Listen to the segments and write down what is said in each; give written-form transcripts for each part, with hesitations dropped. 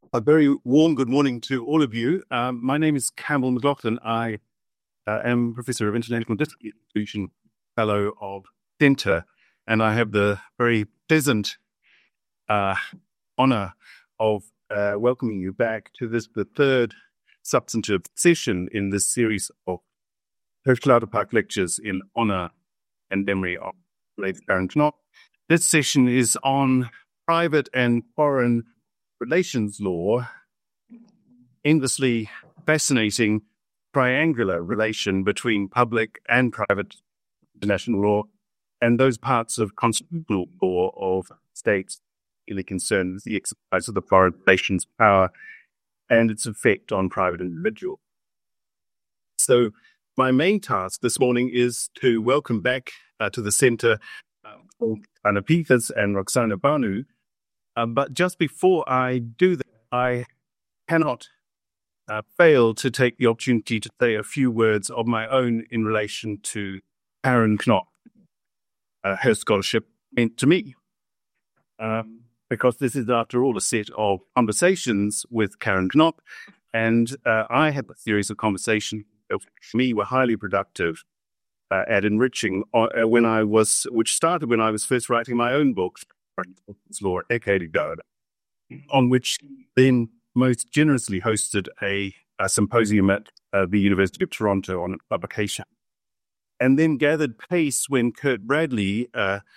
A very warm good morning to all of you. My name is Campbell McLaughlin. I am Professor of International Distribution Fellow of Centre, and I have the very pleasant honour of welcoming you back to the third substantive session in this series of Hochschule lectures in honour and memory of Lady Karen Knopp. This session is on private and foreign relations law, endlessly fascinating triangular relation between public and private international law, and those parts of constitutional law of states really concerned with the exercise of the foreign relations power and its effect on private individuals. So my main task this morning is to welcome back to the centre Anna Peters and Roxana Banu. But just before I do that, I cannot fail to take the opportunity to say a few words of my own in relation to Karen Knopp, her scholarship meant to me. Because this is, after all, a set of conversations with Karen Knopp, and I had a series of conversations that for me were highly productive and enriching which started when I was first writing my own book, Law, a decade ago, on which then most generously hosted a symposium at the University of Toronto on publication, and then gathered pace when Kurt Bradley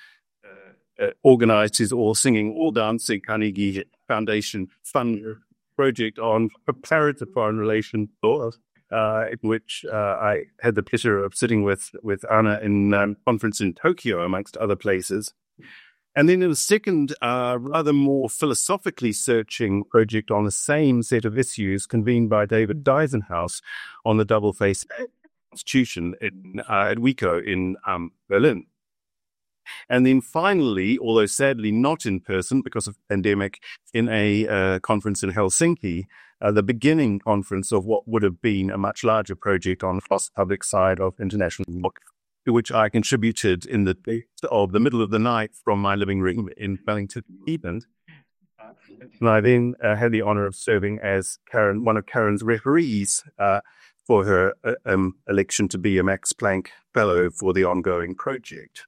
organized his All Singing, All Dancing Carnegie Foundation Fund project on comparative foreign relations law, in which I had the pleasure of sitting with Anna in a conference in Tokyo, amongst other places. And then in a second, rather more philosophically searching project on the same set of issues convened by David Deisenhaus on the double-faced constitution at WICO in Berlin. And then finally, although sadly not in person because of the pandemic, in a conference in Helsinki, the beginning conference of what would have been a much larger project on the public side of international law, to which I contributed in the middle of the night from my living room in Wellington, England. And I then had the honor of serving as one of Karen's referees for her election to be a Max Planck Fellow for the ongoing project.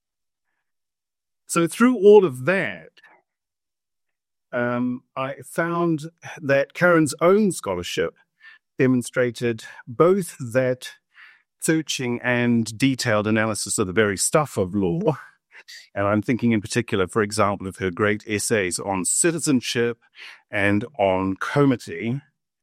So through all of that, I found that Karen's own scholarship demonstrated both that searching and detailed analysis of the very stuff of law. And I'm thinking in particular, for example, of her great essays on citizenship and on comity,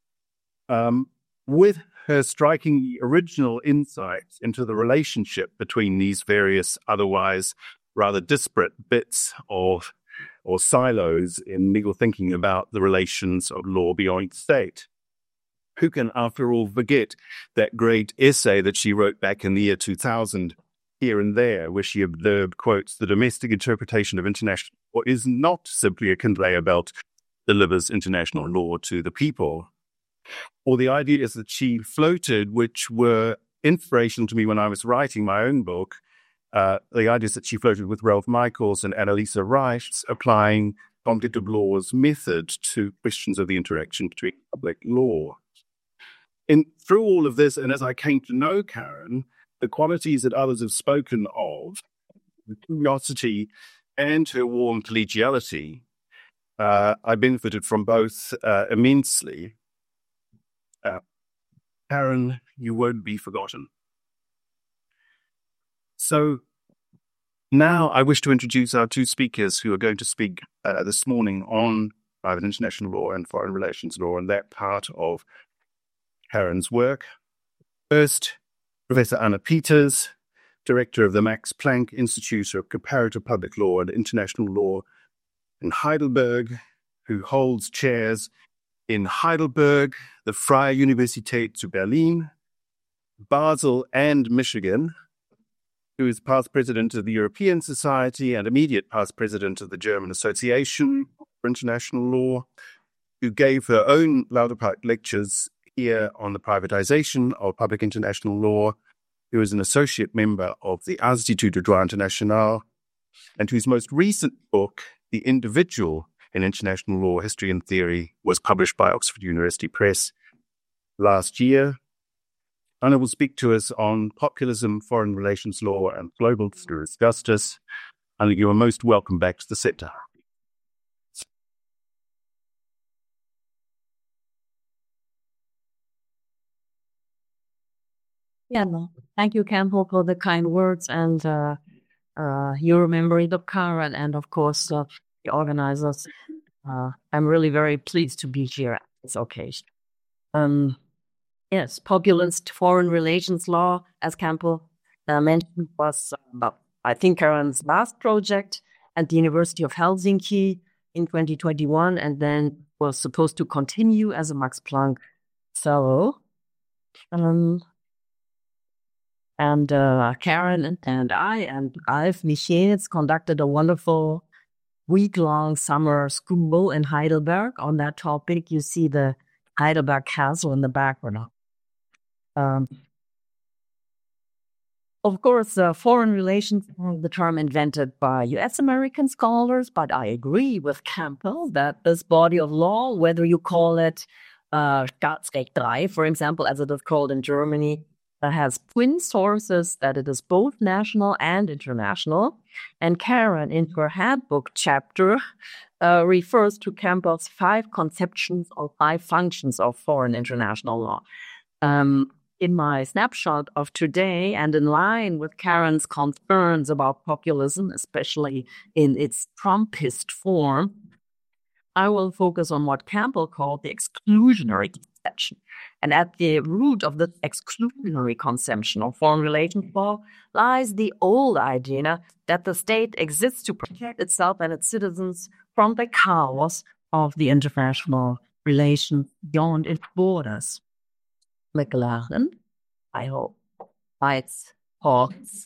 with her striking original insights into the relationship between these various otherwise rather disparate bits or silos in legal thinking about the relations of law beyond state. Who can, after all, forget that great essay that she wrote back in the year 2000, Here and There, where she observed, quotes, the domestic interpretation of international law is not simply a conveyor belt that delivers international law to the people. Or the ideas that she floated, which were inspirational to me when I was writing my own book, the ideas that she floated with Ralph Michaels and Annalisa Reich, applying competitive law's method to questions of the interaction between public law. And through all of this, and as I came to know Karen, the qualities that others have spoken of, the curiosity and her warm collegiality, I benefited from both immensely. Karen, you won't be forgotten. So now I wish to introduce our two speakers who are going to speak this morning on private international law and foreign relations law and that part of Karen's work. First, Professor Anna Peters, Director of the Max Planck Institute of Comparative Public Law and International Law in Heidelberg, who holds chairs in Heidelberg, the Freie Universität zu Berlin, Basel, and Michigan, who is past president of the European Society and immediate past president of the German Association for International Law, who gave her own Lauterpacht lectures here on the privatization of public international law, who is an associate member of the Institut de Droit International, and whose most recent book, The Individual in International Law, History and Theory was published by Oxford University Press last year. Anna will speak to us on populism, foreign relations law, and global justice. And you are most welcome back to the sector. Yeah, no. Thank you, Campbell, for the kind words and your memory of Karen, and of course the organizers. I'm really very pleased to be here at this occasion. Yes, populist foreign relations law, as Campbell mentioned, was I think Karen's last project at the University of Helsinki in 2021, and then was supposed to continue as a Max Planck Fellow. And Karen and I and Alf Michels conducted a wonderful week-long summer school in Heidelberg on that topic. You see the Heidelberg Castle in the background. Of course, foreign relations is the term invented by US American scholars, but I agree with Campbell that this body of law, whether you call it Staatsrecht 3, for example, as it is called in Germany, has twin sources, that it is both national and international. And Karen, in her handbook chapter, refers to Campbell's 5 conceptions or 5 functions of foreign international law. In my snapshot of today, and in line with Karen's concerns about populism, especially in its Trumpist form, I will focus on what Campbell called the exclusionary conception. And at the root of the exclusionary conception of foreign relations law lies the old idea that the state exists to protect itself and its citizens from the chaos of the international relations beyond its borders. McLaren, I hope, bites Hawks.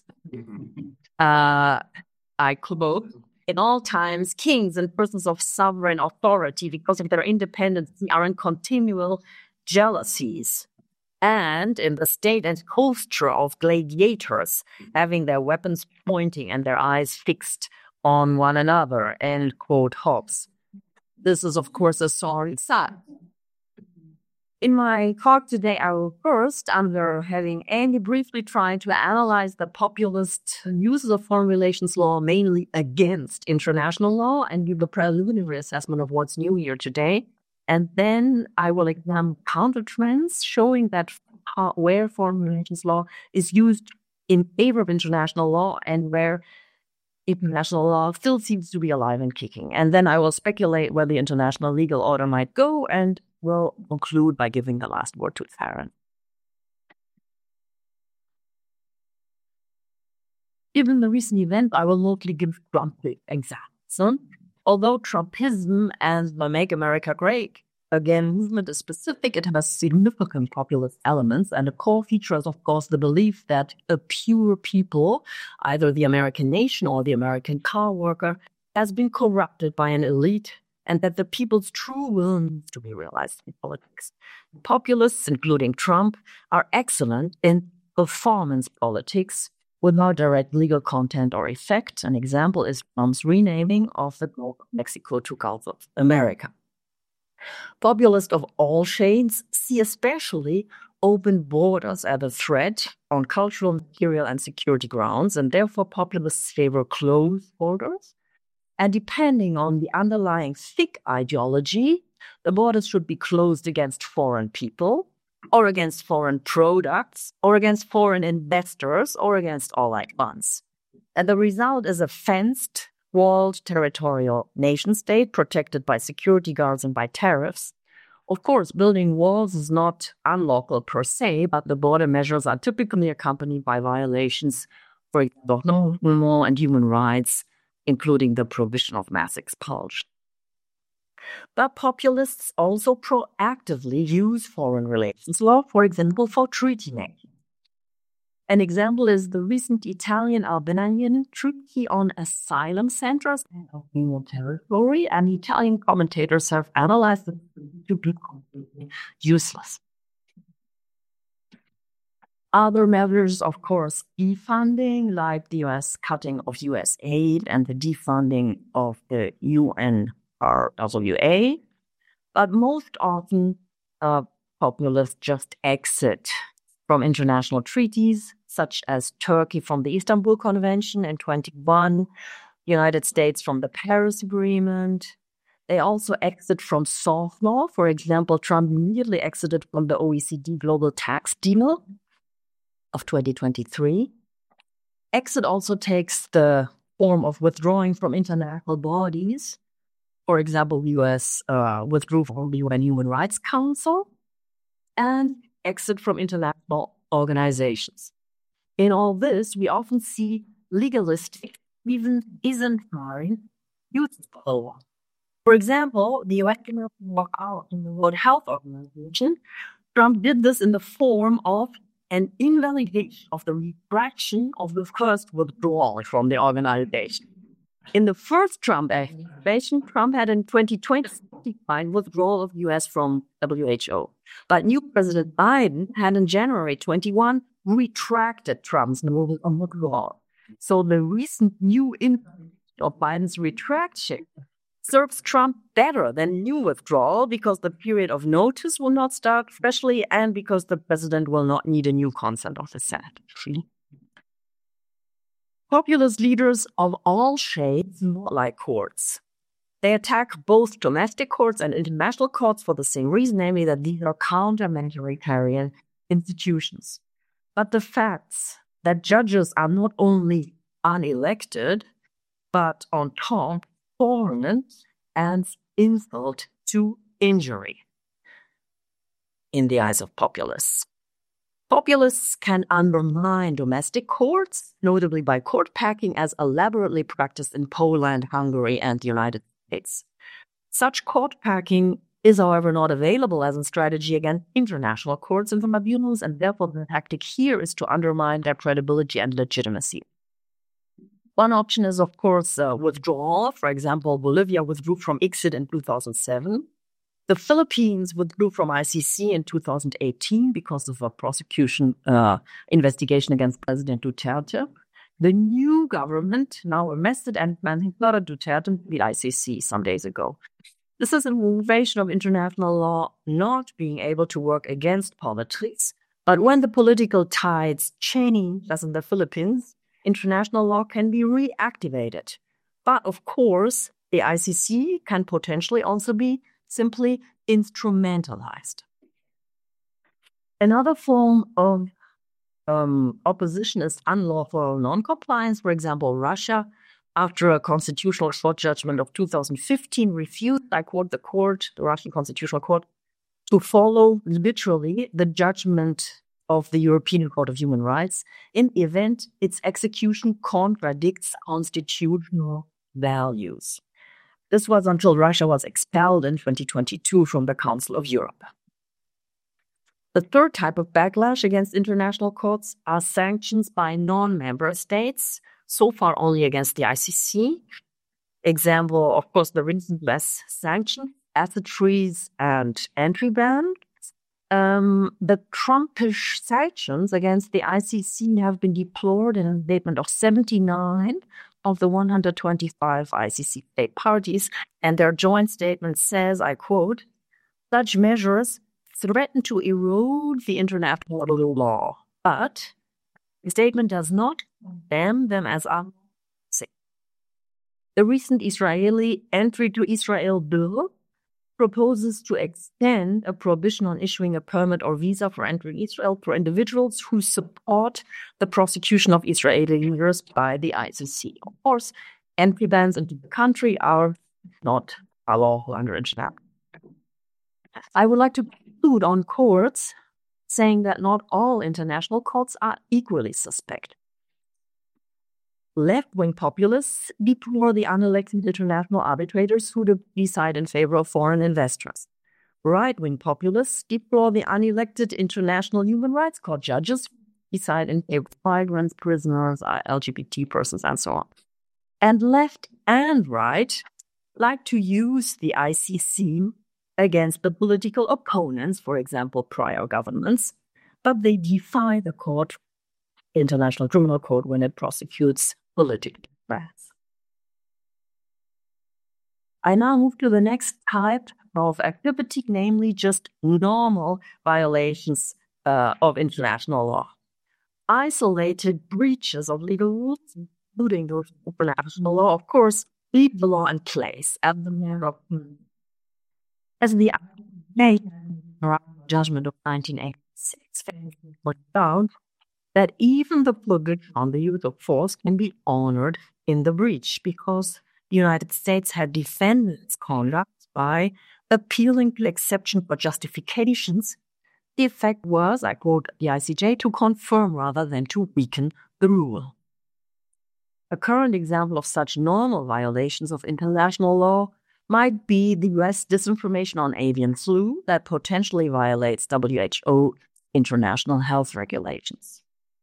I quote, "In all times, kings and persons of sovereign authority, because of their independence, are in continual jealousies. And in the state and posture of gladiators, having their weapons pointing and their eyes fixed on one another," end quote, Hobbes. This is, of course, a sorry sight. In my talk today, I will first, under having Andy briefly try to analyze the populist uses of foreign relations law mainly against international law and give a preliminary assessment of what's new here today. And then I will examine countertrends showing that where foreign relations law is used in favor of international law and where international law still seems to be alive and kicking. And then I will speculate where the international legal order might go, and will conclude by giving the last word to Karen. Given the recent event, I will mostly give Trump examples. Although Trumpism and the Make America Great Again movement is specific, it has significant populist elements, and a core feature is, of course, the belief that a pure people, either the American nation or the American car worker, has been corrupted by an elite, and that the people's true will needs to be realized in politics. Populists, including Trump, are excellent in performance politics without direct legal content or effect. An example is Trump's renaming of the Gulf of Mexico to Gulf of America. Populists of all shades see especially open borders as a threat on cultural, material, and security grounds, and therefore populists favor closed borders. And depending on the underlying thick ideology, the borders should be closed against foreign people, or against foreign products, or against foreign investors, or against all at once. And the result is a fenced, walled territorial nation-state protected by security guards and by tariffs. Of course, building walls is not unlawful per se, but the border measures are typically accompanied by violations, for example, of law and human rights, including the provision of mass expulsion. But populists also proactively use foreign relations law, for example, for treaty making. An example is the recent Italian-Albanian treaty on asylum centers and of territory, and Italian commentators have analyzed it to be completely useless. Other measures, of course, defunding, like the U.S. cutting of U.S. aid and the defunding of the UN RWA, but most often populists just exit from international treaties, such as Turkey from the Istanbul Convention in 1921, United States from the Paris Agreement. They also exit from soft law. For example, Trump immediately exited from the OECD Global Tax Deal of 2023. Exit also takes the form of withdrawing from international bodies. For example, the US withdrew from the UN Human Rights Council, and exit from international organizations. In all this, we often see legalistic, even isn't useful. For example, the US cannot walk out in the World Health Organization. Trump did this in the form of an invalidation of the retraction of the first withdrawal from the organization. In the first Trump administration, Trump had in 2020 defined withdrawal of the US from WHO. But new President Biden had in January 21 retracted Trump's move on withdrawal. So the recent new of Biden's retraction serves Trump better than new withdrawal because the period of notice will not start freshly and because the president will not need a new consent of the Senate. Populist leaders of all shades do not like courts. They attack both domestic courts and international courts for the same reason, namely that these are counter-majoritarian institutions. But the facts that judges are not only unelected, but on top, foreign and insult to injury in the eyes of populists. Populists can undermine domestic courts, notably by court packing, as elaborately practiced in Poland, Hungary, and the United States. Such court packing is, however, not available as a strategy against international courts and tribunals, and therefore the tactic here is to undermine their credibility and legitimacy. One option is, of course, withdrawal. For example, Bolivia withdrew from ICSID in 2007. The Philippines withdrew from ICC in 2018 because of a prosecution investigation against President Duterte. The new government now arrested and mandated Duterte to the ICC some days ago. This is an innovation of international law not being able to work against politics. But when the political tides change, as in the Philippines, international law can be reactivated. But of course, the ICC can potentially also be simply instrumentalized. Another form of opposition is unlawful non-compliance. For example, Russia, after a constitutional court judgment of 2015, refused, I quote, the Russian Constitutional Court, to follow literally the judgment of the European Court of Human Rights in the event its execution contradicts constitutional values. This was until Russia was expelled in 2022 from the Council of Europe. The third type of backlash against international courts are sanctions by non-member states, so far only against the ICC. Example, of course, the recent US sanctions, asset freeze, and entry ban. The Trumpish sanctions against the ICC have been deplored in a statement of 79 of the 125 ICC state parties, and their joint statement says, I quote, such measures threaten to erode the international law, but the statement does not condemn them as unsafe. The recent Israeli entry to Israel bill proposes to extend a prohibition on issuing a permit or visa for entering Israel for individuals who support the prosecution of Israeli leaders by the ICC. Of course, entry bans into the country are not lawful under international. I would like to conclude on courts, saying that not all international courts are equally suspect. Left-wing populists deplore the unelected international arbitrators who decide in favor of foreign investors. Right-wing populists deplore the unelected international human rights court judges who decide in favor of migrants, prisoners, LGBT persons, and so on. And left and right like to use the ICC against the political opponents, for example, prior governments, but they defy the court, International Criminal Court, when it prosecutes political threats. I now move to the next type of activity, namely just normal violations of international law. Isolated breaches of legal rules, including those of international law, of course, leave the law in place at the matter of as the judgment of 1986 pointed out that even the prohibition on the use of force can be honored in the breach because the United States had defended its conduct by appealing to exception for justifications. The effect was, I quote the ICJ, to confirm rather than to weaken the rule. A current example of such normal violations of international law might be the US disinformation on avian flu that potentially violates WHO international health regulations.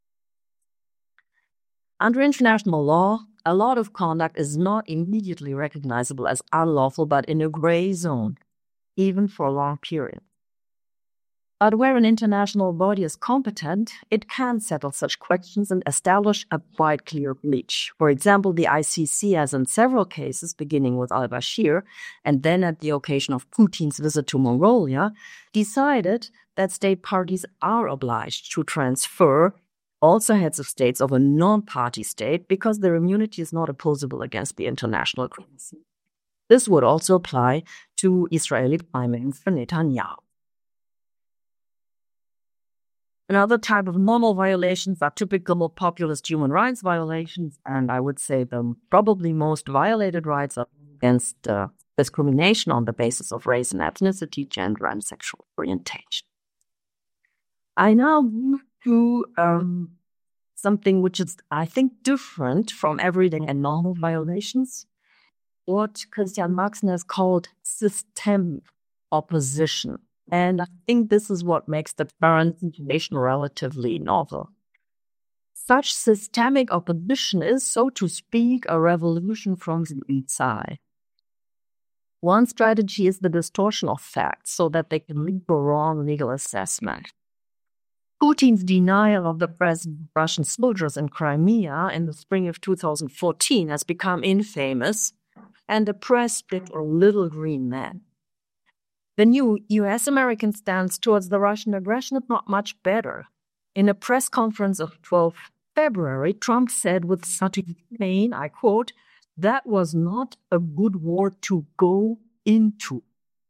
Under international law, a lot of conduct is not immediately recognizable as unlawful but in a gray zone, even for a long period. But where an international body is competent, it can settle such questions and establish a quite clear breach. For example, the ICC has in several cases, beginning with al-Bashir and then at the occasion of Putin's visit to Mongolia, decided that state parties are obliged to transfer also heads of states of a non-party state because their immunity is not opposable against the international agreements. This would also apply to Israeli Prime Minister Netanyahu. Another type of normal violations are typical populist human rights violations, and I would say the probably most violated rights are against discrimination on the basis of race and ethnicity, gender, and sexual orientation. I now move to something which is, I think, different from everyday and normal violations, what Christian Maxner has called systemic opposition. And I think this is what makes the current situation relatively novel. Such systemic opposition is, so to speak, a revolution from the inside. One strategy is the distortion of facts so that they can lead to a wrong legal assessment. Putin's denial of the presence of Russian soldiers in Crimea in the spring of 2014 has become infamous, and the press picked a little green man. The new US-American stance towards the Russian aggression is not much better. In a press conference of 12 February, Trump said with subtle pain, I quote, "That was not a good war to go into."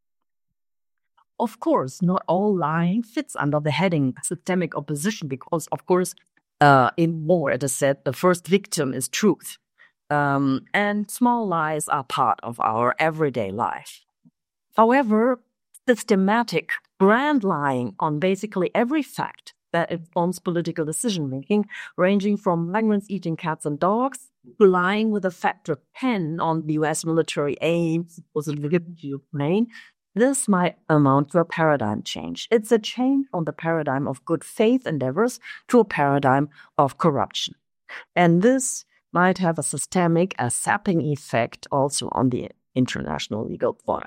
Of course, not all lying fits under the heading systemic opposition because, of course, in war, it is said, the first victim is truth. And small lies are part of our everyday life. However, systematic brand lying on basically every fact that informs political decision-making, ranging from migrants eating cats and dogs to lying with a factor 10 on the US military aims supposedly given to Ukraine, this might amount to a paradigm change. It's a change from the paradigm of good faith endeavors to a paradigm of corruption. And this might have a systemic, a sapping effect also on the international legal order.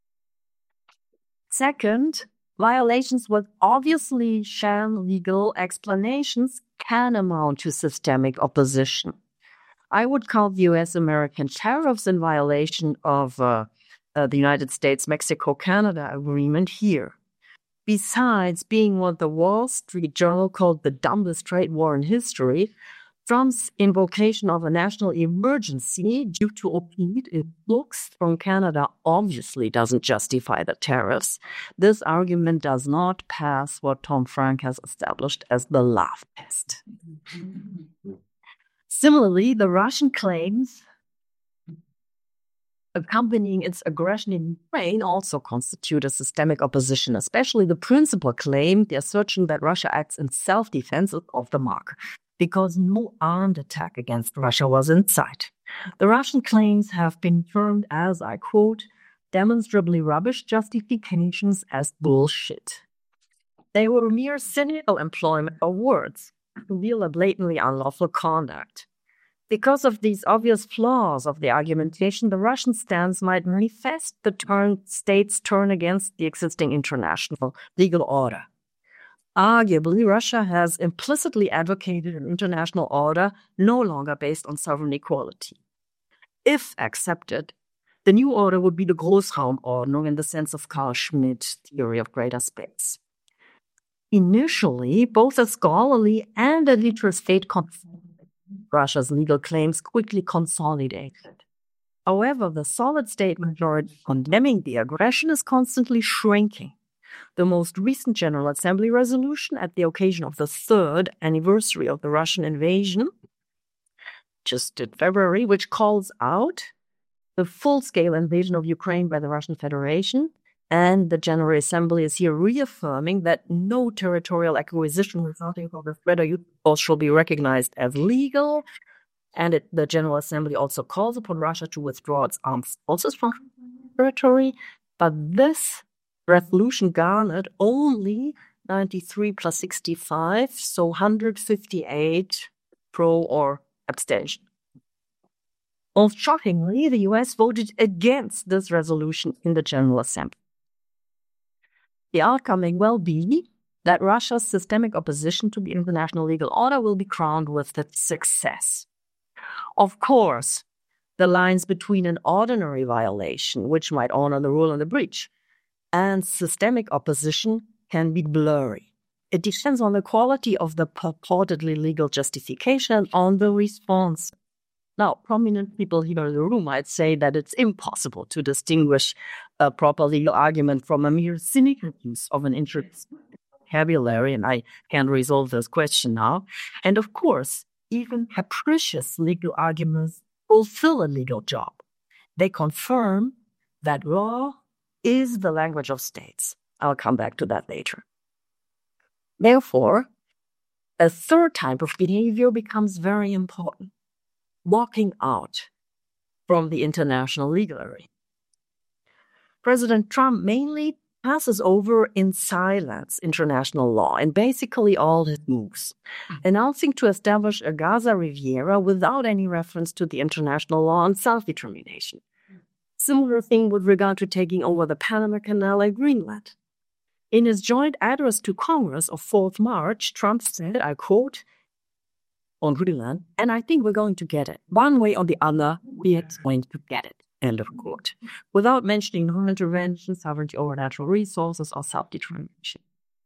Second, violations with obviously sham legal explanations can amount to systemic opposition. I would call the US-American tariffs in violation of the United States-Mexico-Canada agreement here. Besides being what the Wall Street Journal called the dumbest trade war in history, Trump's invocation of a national emergency due to opioid influx from Canada obviously doesn't justify the tariffs. This argument does not pass what Tom Frank has established as the laugh test. Similarly, the Russian claims accompanying its aggression in Ukraine also constitute a systemic opposition, especially the principal claim, the assertion that Russia acts in self-defense, is off the mark, because no armed attack against Russia was in sight. The Russian claims have been termed as, I quote, demonstrably rubbish justifications as bullshit. They were mere cynical employment of words to reveal a blatantly unlawful conduct. Because of these obvious flaws of the argumentation, the Russian stance might manifest the state's turn against the existing international legal order. Arguably, Russia has implicitly advocated an international order no longer based on sovereign equality. If accepted, The new order would be the Großraumordnung in the sense of Carl Schmitt theory of greater space. Initially, both a scholarly and a literal state Russia's legal claims quickly consolidated. However, the solid state majority condemning the aggression is constantly shrinking. The most recent General Assembly resolution at the occasion of the 3rd anniversary of the Russian invasion, just in February, which calls out the full-scale invasion of Ukraine by the Russian Federation, and the General Assembly is here reaffirming that no territorial acquisition resulting from the threat or use of force shall be recognized as legal, and the General Assembly also calls upon Russia to withdraw its armed forces from territory, but this resolution garnered only 93 plus 65, so 158 pro or abstention. Most shockingly, the US voted against this resolution in the General Assembly. The outcome may well be that Russia's systemic opposition to the international legal order will be crowned with its success. Of course, the lines between an ordinary violation, which might honor the rule and the breach, and systemic opposition can be blurry. It depends on the quality of the purportedly legal justification and on the response. Now, prominent people here in the room might say that it's impossible to distinguish a proper legal argument from a mere cynical use of an interest vocabulary, and I can't resolve this question now. And of course, even capricious legal arguments fulfill a legal job. They confirm that law is the language of states. I'll come back to that later. Therefore, a third type of behavior becomes very important: walking out from the international legal arena. President Trump mainly passes over in silence international law in basically all his moves, announcing to establish a Gaza Riviera without any reference to the international law on self-determination. Similar thing with regard to taking over the Panama Canal and Greenland. In his joint address to Congress of 4th March, Trump said, I quote, on Greenland, and I think we're going to get it. One way or the other, we are going to get it. End of quote. Without mentioning non-intervention, sovereignty over natural resources, or self-determination.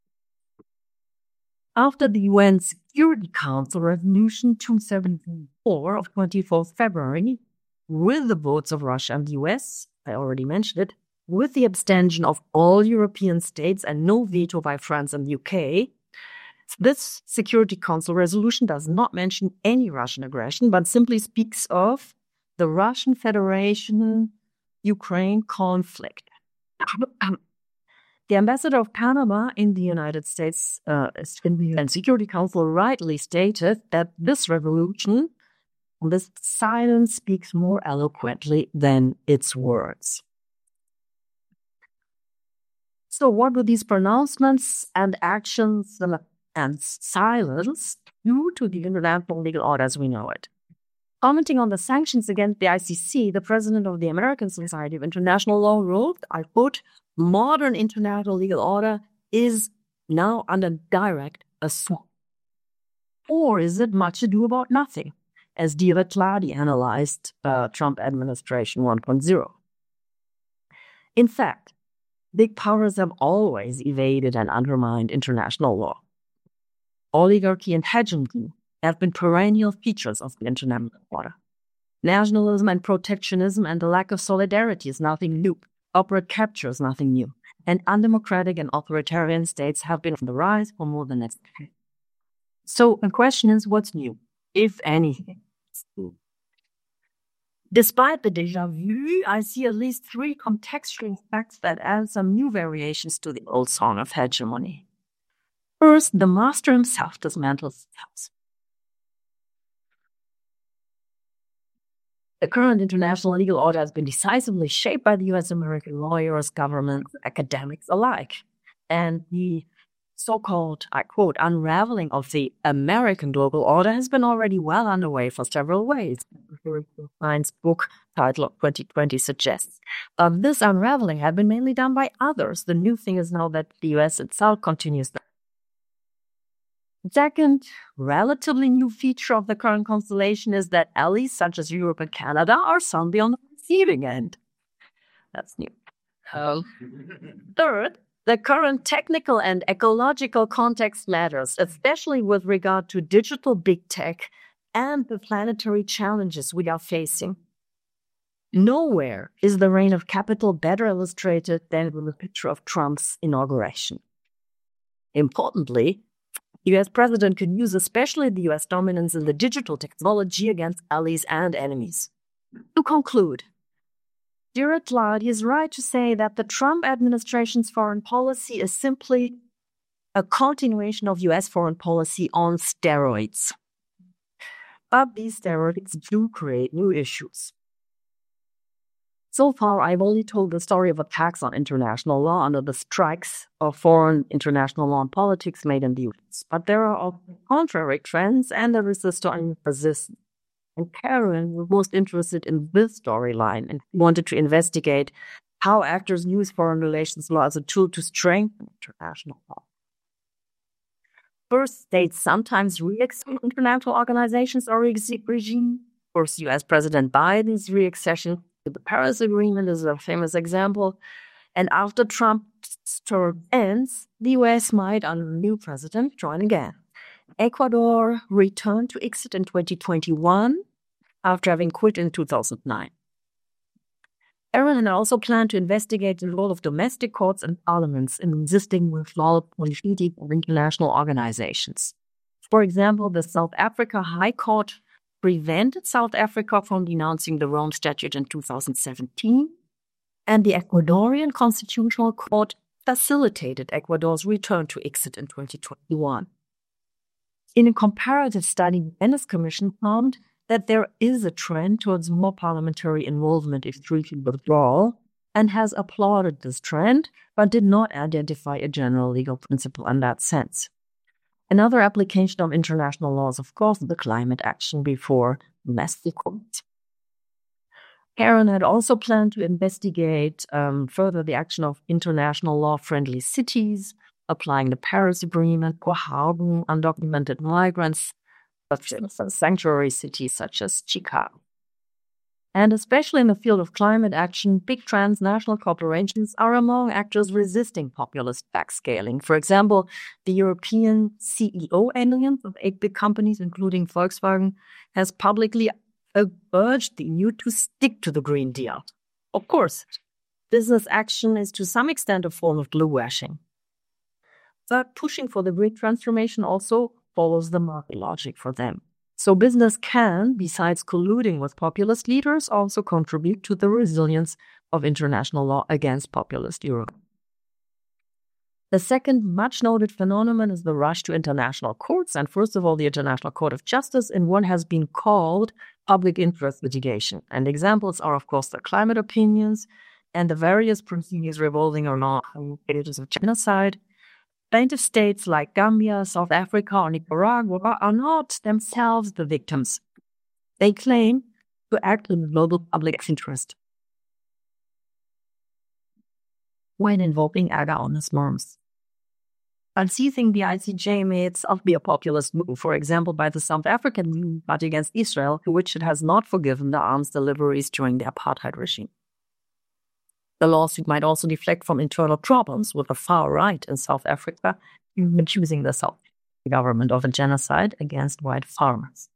After the UN Security Council Resolution 274 of 24th February, with the votes of Russia and the US, I already mentioned it, with the abstention of all European states and no veto by France and the UK, this Security Council resolution does not mention any Russian aggression, but simply speaks of the Russian Federation-Ukraine conflict. The ambassador of Panama in the United States in the UN Security Council rightly stated that this resolution, this silence speaks more eloquently than its words. So what do these pronouncements and actions and silence do to the international legal order as we know it? Commenting on the sanctions against the ICC, the president of the American Society of International Law wrote, I quote, modern international legal order is now under direct assault. Or is it much ado about nothing, as Diva Tladi analyzed Trump administration 1.0? In fact, big powers have always evaded and undermined international law. Oligarchy and hegemony have been perennial features of the international order. Nationalism and protectionism and the lack of solidarity is nothing new. Corporate capture is nothing new. And undemocratic and authoritarian states have been on the rise for more than a decade. So the question is, what's new, if anything? Despite the déjà vu, I see at least 3 contextual facts that add some new variations to the old song of hegemony. First, the master himself dismantles the house. The current international legal order has been decisively shaped by the US-American lawyers, governments, academics alike. And the so-called, I quote, unraveling of the American global order has been already well underway for several ways. Klein's book title of 2020 suggests. This unraveling had been mainly done by others. The new thing is now that the US itself continues the second, relatively new feature of the current constellation is that allies such as Europe and Canada are suddenly on the receiving end. That's new. Third, the current technical and ecological context matters, especially with regard to digital big tech and the planetary challenges we are facing. Nowhere is the reign of capital better illustrated than with the picture of Trump's inauguration. Importantly, the US president could use especially the US dominance in the digital technology against allies and enemies. To conclude, Dear Cloud, he is right to say that the Trump administration's foreign policy is simply a continuation of US foreign policy on steroids. But these steroids do create new issues. So far, I've only told the story of attacks on international law under the strikes of foreign international law and politics made in the US. But there are also contrary trends, and there is a story of resistance. And Karen was most interested in this storyline and wanted to investigate how actors use foreign relations law as a tool to strengthen international law. First, states sometimes react to international organizations or regime. Of course, US President Biden's reaccession to the Paris Agreement is a famous example. And after Trump's term ends, the US might, under a new president, join again. Ecuador returned to ICSID in 2021 after having quit in 2009. Aaron also planned to investigate the role of domestic courts and parliaments in resisting with law policy of international organizations. For example, the South Africa High Court prevented South Africa from denouncing the Rome Statute in 2017, and the Ecuadorian Constitutional Court facilitated Ecuador's return to ICSID in 2021. In a comparative study, the Venice Commission found that there is a trend towards more parliamentary involvement if treaty withdrawal, and has applauded this trend, but did not identify a general legal principle in that sense. Another application of international law is, of course, the climate action before domestic courts. Karen had also planned to investigate further the action of international law-friendly cities, applying the Paris Agreement for harboring undocumented migrants, such as sanctuary cities such as Chicago. And especially in the field of climate action, big transnational corporations are among actors resisting populist backscaling. For example, the European CEO Alliance of 8 big companies, including Volkswagen, has publicly urged the EU to stick to the Green Deal. Of course, business action is to some extent a form of blue washing. But pushing for the green transformation also follows the market logic for them. So business can, besides colluding with populist leaders, also contribute to the resilience of international law against populist Europe. The second much-noted phenomenon is the rush to international courts, and first of all, the International Court of Justice in what has been called public interest litigation. And examples are, of course, the climate opinions and the various proceedings revolving around cases of genocide. Plaintiff states like Gambia, South Africa, or Nicaragua are not themselves the victims. They claim to act in the global public interest when invoking aga honest norms. And seizing the ICJ may itself be a populist move, for example, by the South African party against Israel, to which it has not forgiven the arms deliveries during the apartheid regime. The lawsuit might also deflect from internal problems with the far right in South Africa, accusing the South African government of a genocide against white farmers.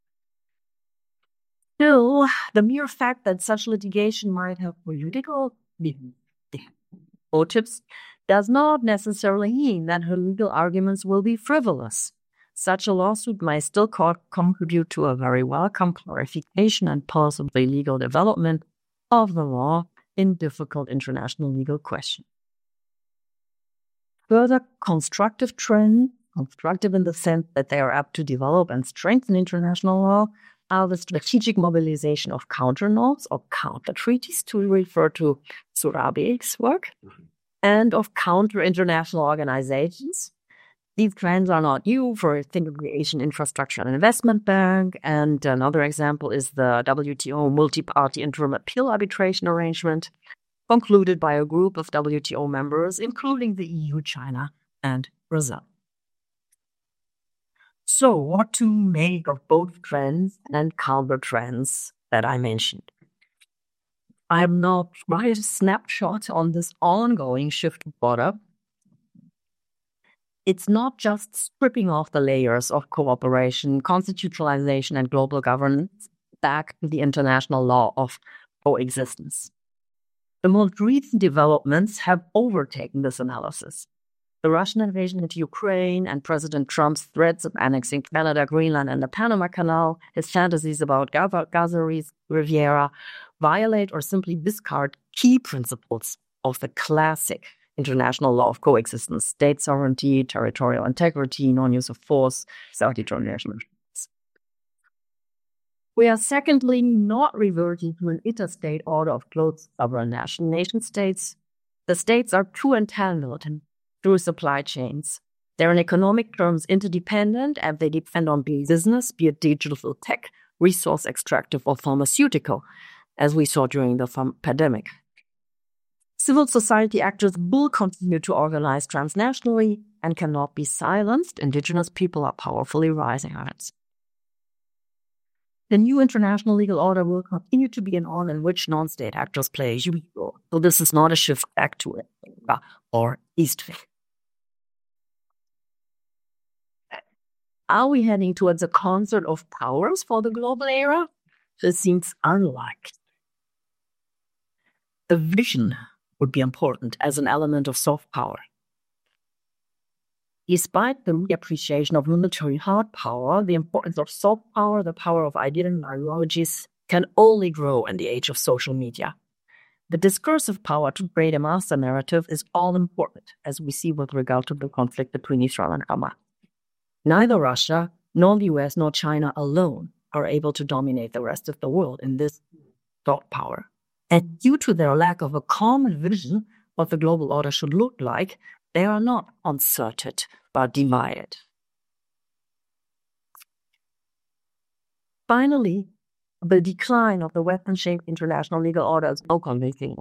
Still, the mere fact that such litigation might have political motives does not necessarily mean that her legal arguments will be frivolous. Such a lawsuit may still contribute to a very welcome clarification and possibly legal development of the law in difficult international legal questions. Further constructive trends, constructive in the sense that they are apt to develop and strengthen international law, are the strategic mobilization of counter-norms or counter-treaties, to refer to Surabi's work, and of counter-international organizations. These trends are not new. For example, the Asian Infrastructure and Investment Bank, and another example is the WTO multi-party interim appeal arbitration arrangement, concluded by a group of WTO members, including the EU, China, and Brazil. So, what to make of both trends and counter trends that I mentioned? I am now trying a snapshot on this ongoing shift of order. It's not just stripping off the layers of cooperation, constitutionalization, and global governance back to the international law of coexistence. The most recent developments have overtaken this analysis. The Russian invasion into Ukraine and President Trump's threats of annexing Canada, Greenland, and the Panama Canal, his fantasies about Gaza Riviera, violate or simply discard key principles of the classic international law of coexistence: state sovereignty, territorial integrity, non-use of force, self-determination. We are secondly not reverting to an interstate order of closed sovereign nation states. The states are too entangled through supply chains. They're in economic terms interdependent, and they depend on business, be it digital tech, resource extractive, or pharmaceutical, as we saw during the pandemic. Civil society actors will continue to organize transnationally and cannot be silenced. Indigenous people are powerfully rising on it. The new international legal order will continue to be an order in which non-state actors play a huge role. So this is not a shift back to it or east. Are we heading towards a concert of powers for the global era? This seems unlikely. The vision would be important as an element of soft power. Despite the reappreciation of military hard power, the importance of soft power, the power of ideas and ideologies, can only grow in the age of social media. The discursive power to create a master narrative is all important, as we see with regard to the conflict between Israel and Hamas. Neither Russia, nor the US, nor China alone are able to dominate the rest of the world in this soft power. And due to their lack of a common vision what the global order should look like, they are not concerted but divided. Finally, the decline of the Western-shaped international legal order is no convincing.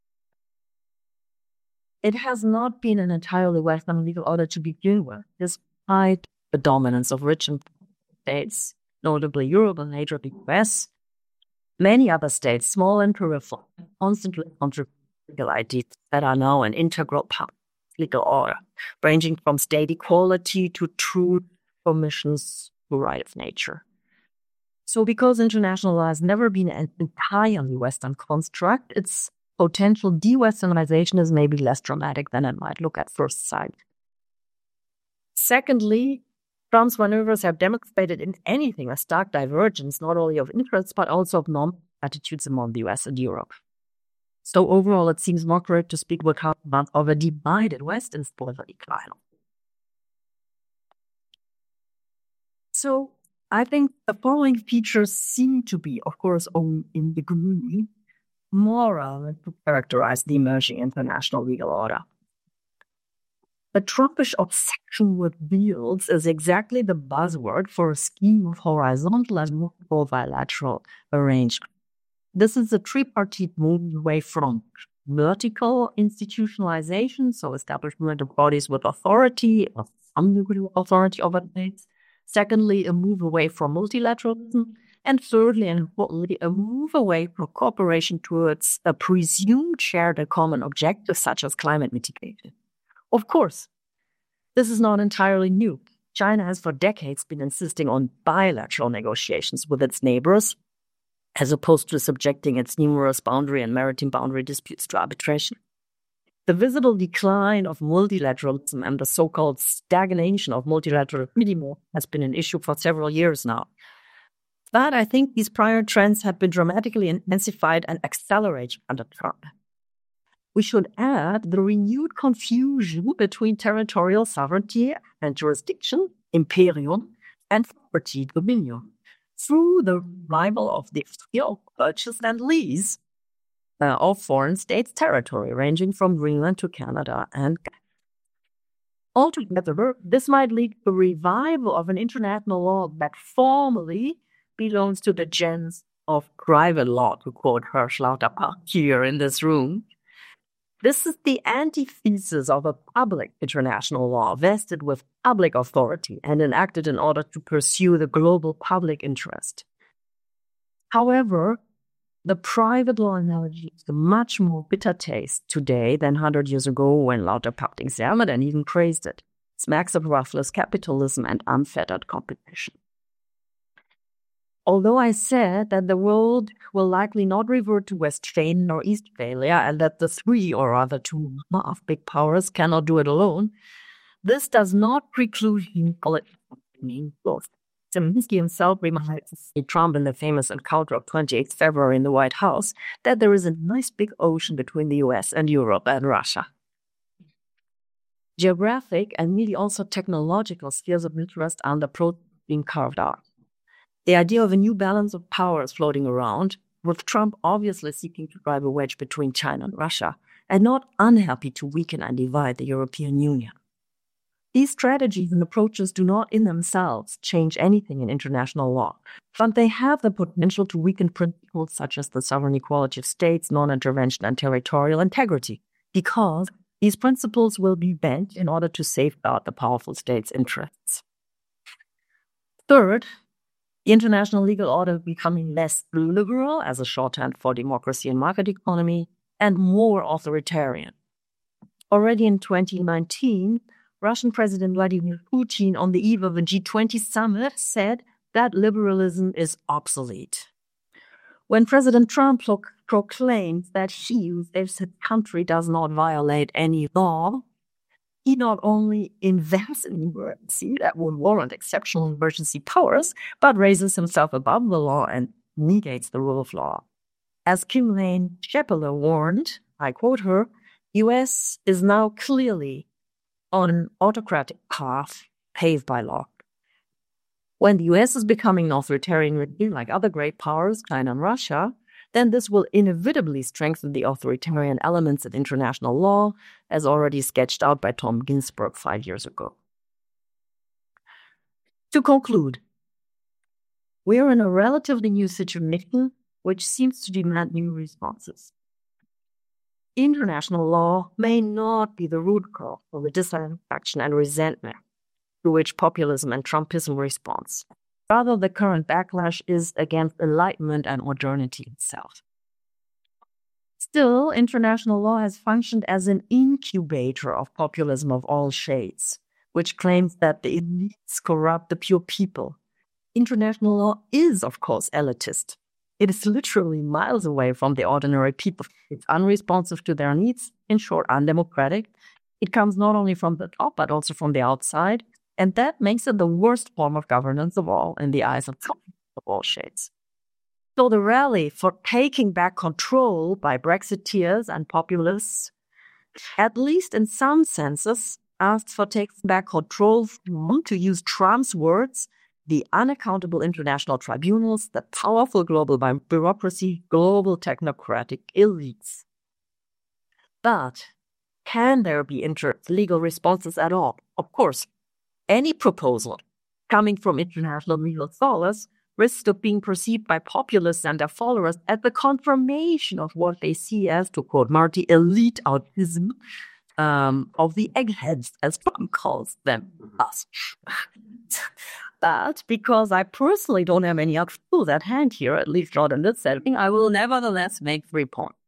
It has not been an entirely Western legal order to begin with, despite the dominance of rich and states, notably Europe and later the US. Many other states, small and peripheral, constantly contribute legal ideas that are now an integral part of legal order, ranging from state equality to truth permissions to right of nature. So because international law has never been an entirely Western construct, its potential de-Westernization is maybe less dramatic than it might look at first sight. Secondly, Trump's maneuvers have demonstrated, in anything, a stark divergence not only of interests but also of normal attitudes among the US and Europe. So overall, it seems more correct to speak with of a divided West instead of a decline. So I think the following features seem to be, of course, in degree, more relevant to characterize the emerging international legal order. The Trumpish obsession with deals is exactly the buzzword for a scheme of horizontal and multiple bilateral arrangement. This is a tripartite move away from vertical institutionalization, so establishment of bodies with authority, or some degree of authority over states. Secondly, a move away from multilateralism. And thirdly, and importantly, a move away from cooperation towards a presumed shared and common objective, such as climate mitigation. Of course, this is not entirely new. China has for decades been insisting on bilateral negotiations with its neighbors, as opposed to subjecting its numerous boundary and maritime boundary disputes to arbitration. The visible decline of multilateralism and the so-called stagnation of multilateral minimum has been an issue for several years now. But I think these prior trends have been dramatically intensified and accelerated under Trump. We should add the renewed confusion between territorial sovereignty and jurisdiction, imperium, and property dominion, through the revival of the skill purchase and lease of foreign states' territory, ranging from Greenland to Canada and altogether, this might lead to the revival of an international law that formally belongs to the gens of private law, to quote Hersch Lauterpacht here in this room. This is the antithesis of a public international law vested with public authority and enacted in order to pursue the global public interest. However, the private law analogy is a much more bitter taste today than 100 years ago when Lauterpacht examined and even praised it. It smacks of ruthless capitalism and unfettered competition. Although I said that the world will likely not revert to Westphalian or Eastphalia and that the three, or rather two of big powers cannot do it alone, this does not preclude him calling both. Zelensky himself reminds Trump in the famous encounter of 28th February in the White House that there is a nice big ocean between the US and Europe and Russia. Geographic and maybe also technological spheres of interest are the approach being carved out. The idea of a new balance of powers floating around, with Trump obviously seeking to drive a wedge between China and Russia, and not unhappy to weaken and divide the European Union. These strategies and approaches do not in themselves change anything in international law, but they have the potential to weaken principles such as the sovereign equality of states, non-intervention, and territorial integrity, because these principles will be bent in order to safeguard the powerful state's interests. Third, the international legal order becoming less liberal as a shorthand for democracy and market economy, and more authoritarian. Already in 2019, Russian President Vladimir Putin, on the eve of a G20 summit, said that liberalism is obsolete. When President Trump proclaims that he, if his country does not violate any law, he not only invents an emergency that would warrant exceptional emergency powers, but raises himself above the law and negates the rule of law. As Kim Lane Shepler warned, I quote her, US is now clearly on an autocratic path paved by law. When the US is becoming an authoritarian regime like other great powers, China and Russia, then this will inevitably strengthen the authoritarian elements in international law, as already sketched out by Tom Ginsburg 5 years ago. To conclude, we are in a relatively new situation which seems to demand new responses. International law may not be the root cause of the dissatisfaction and resentment to which populism and Trumpism responds. Rather, the current backlash is against enlightenment and modernity itself. Still, international law has functioned as an incubator of populism of all shades, which claims that the elites corrupt the pure people. International law is, of course, elitist. It is literally miles away from the ordinary people. It's unresponsive to their needs, in short, undemocratic. It comes not only from the top, but also from the outside. And that makes it the worst form of governance of all in the eyes of all shades. So the rally for taking back control by Brexiteers and populists, at least in some senses, asks for taking back control from, to use Trump's words, the unaccountable international tribunals, the powerful global bureaucracy, global technocratic elites. But can there be legal responses at all? Of course. Any proposal coming from international legal scholars risks of being perceived by populists and their followers as the confirmation of what they see as, to quote Marty, elite autism of the eggheads, as Trump calls them, us. But because I personally don't have any other tools at hand here, at least not in this setting, I will nevertheless make 3 points.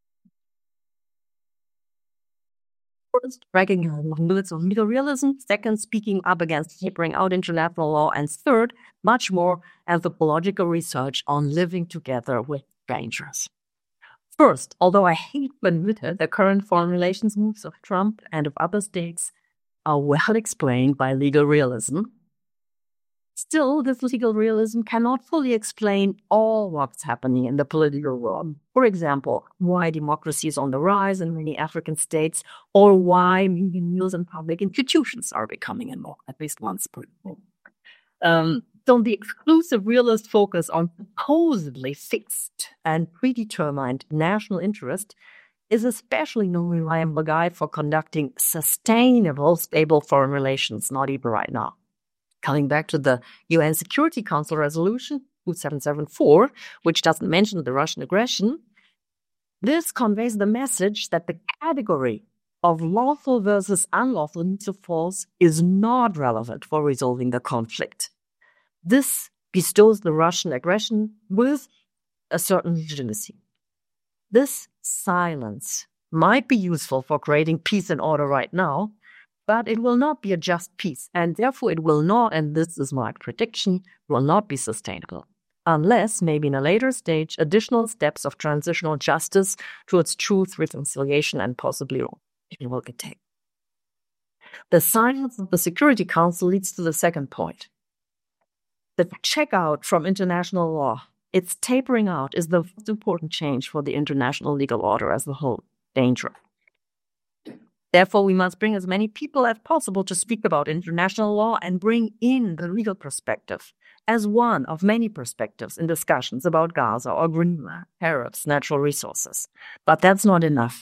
First, recognizing the limits of legal realism. Second, speaking up against tapering out international law. And third, much more anthropological research on living together with strangers. First, although I hate to admit it, the current foreign relations moves of Trump and of other states are well explained by legal realism. Still, this legal realism cannot fully explain all what's happening in the political world. For example, why democracy is on the rise in many African states, or why media news and public institutions are becoming involved, at least once per year. So the exclusive realist focus on supposedly fixed and predetermined national interest is especially no reliable guide for conducting sustainable, stable foreign relations, not even right now. Coming back to the UN Security Council resolution 2774, which doesn't mention the Russian aggression, this conveys the message that the category of lawful versus unlawful use of force is not relevant for resolving the conflict. This bestows the Russian aggression with a certain legitimacy. This silence might be useful for creating peace and order right now, but it will not be a just peace, and therefore it will not, and this is my prediction, will not be sustainable, unless maybe in a later stage additional steps of transitional justice towards truth, reconciliation, and possibly will get taken. The silence of the Security Council leads to the second point. The checkout from international law, its tapering out, is the most important change for the international legal order as a whole. Danger. Therefore, we must bring as many people as possible to speak about international law and bring in the legal perspective as one of many perspectives in discussions about Gaza or Greenland, tariffs, natural resources. But that's not enough.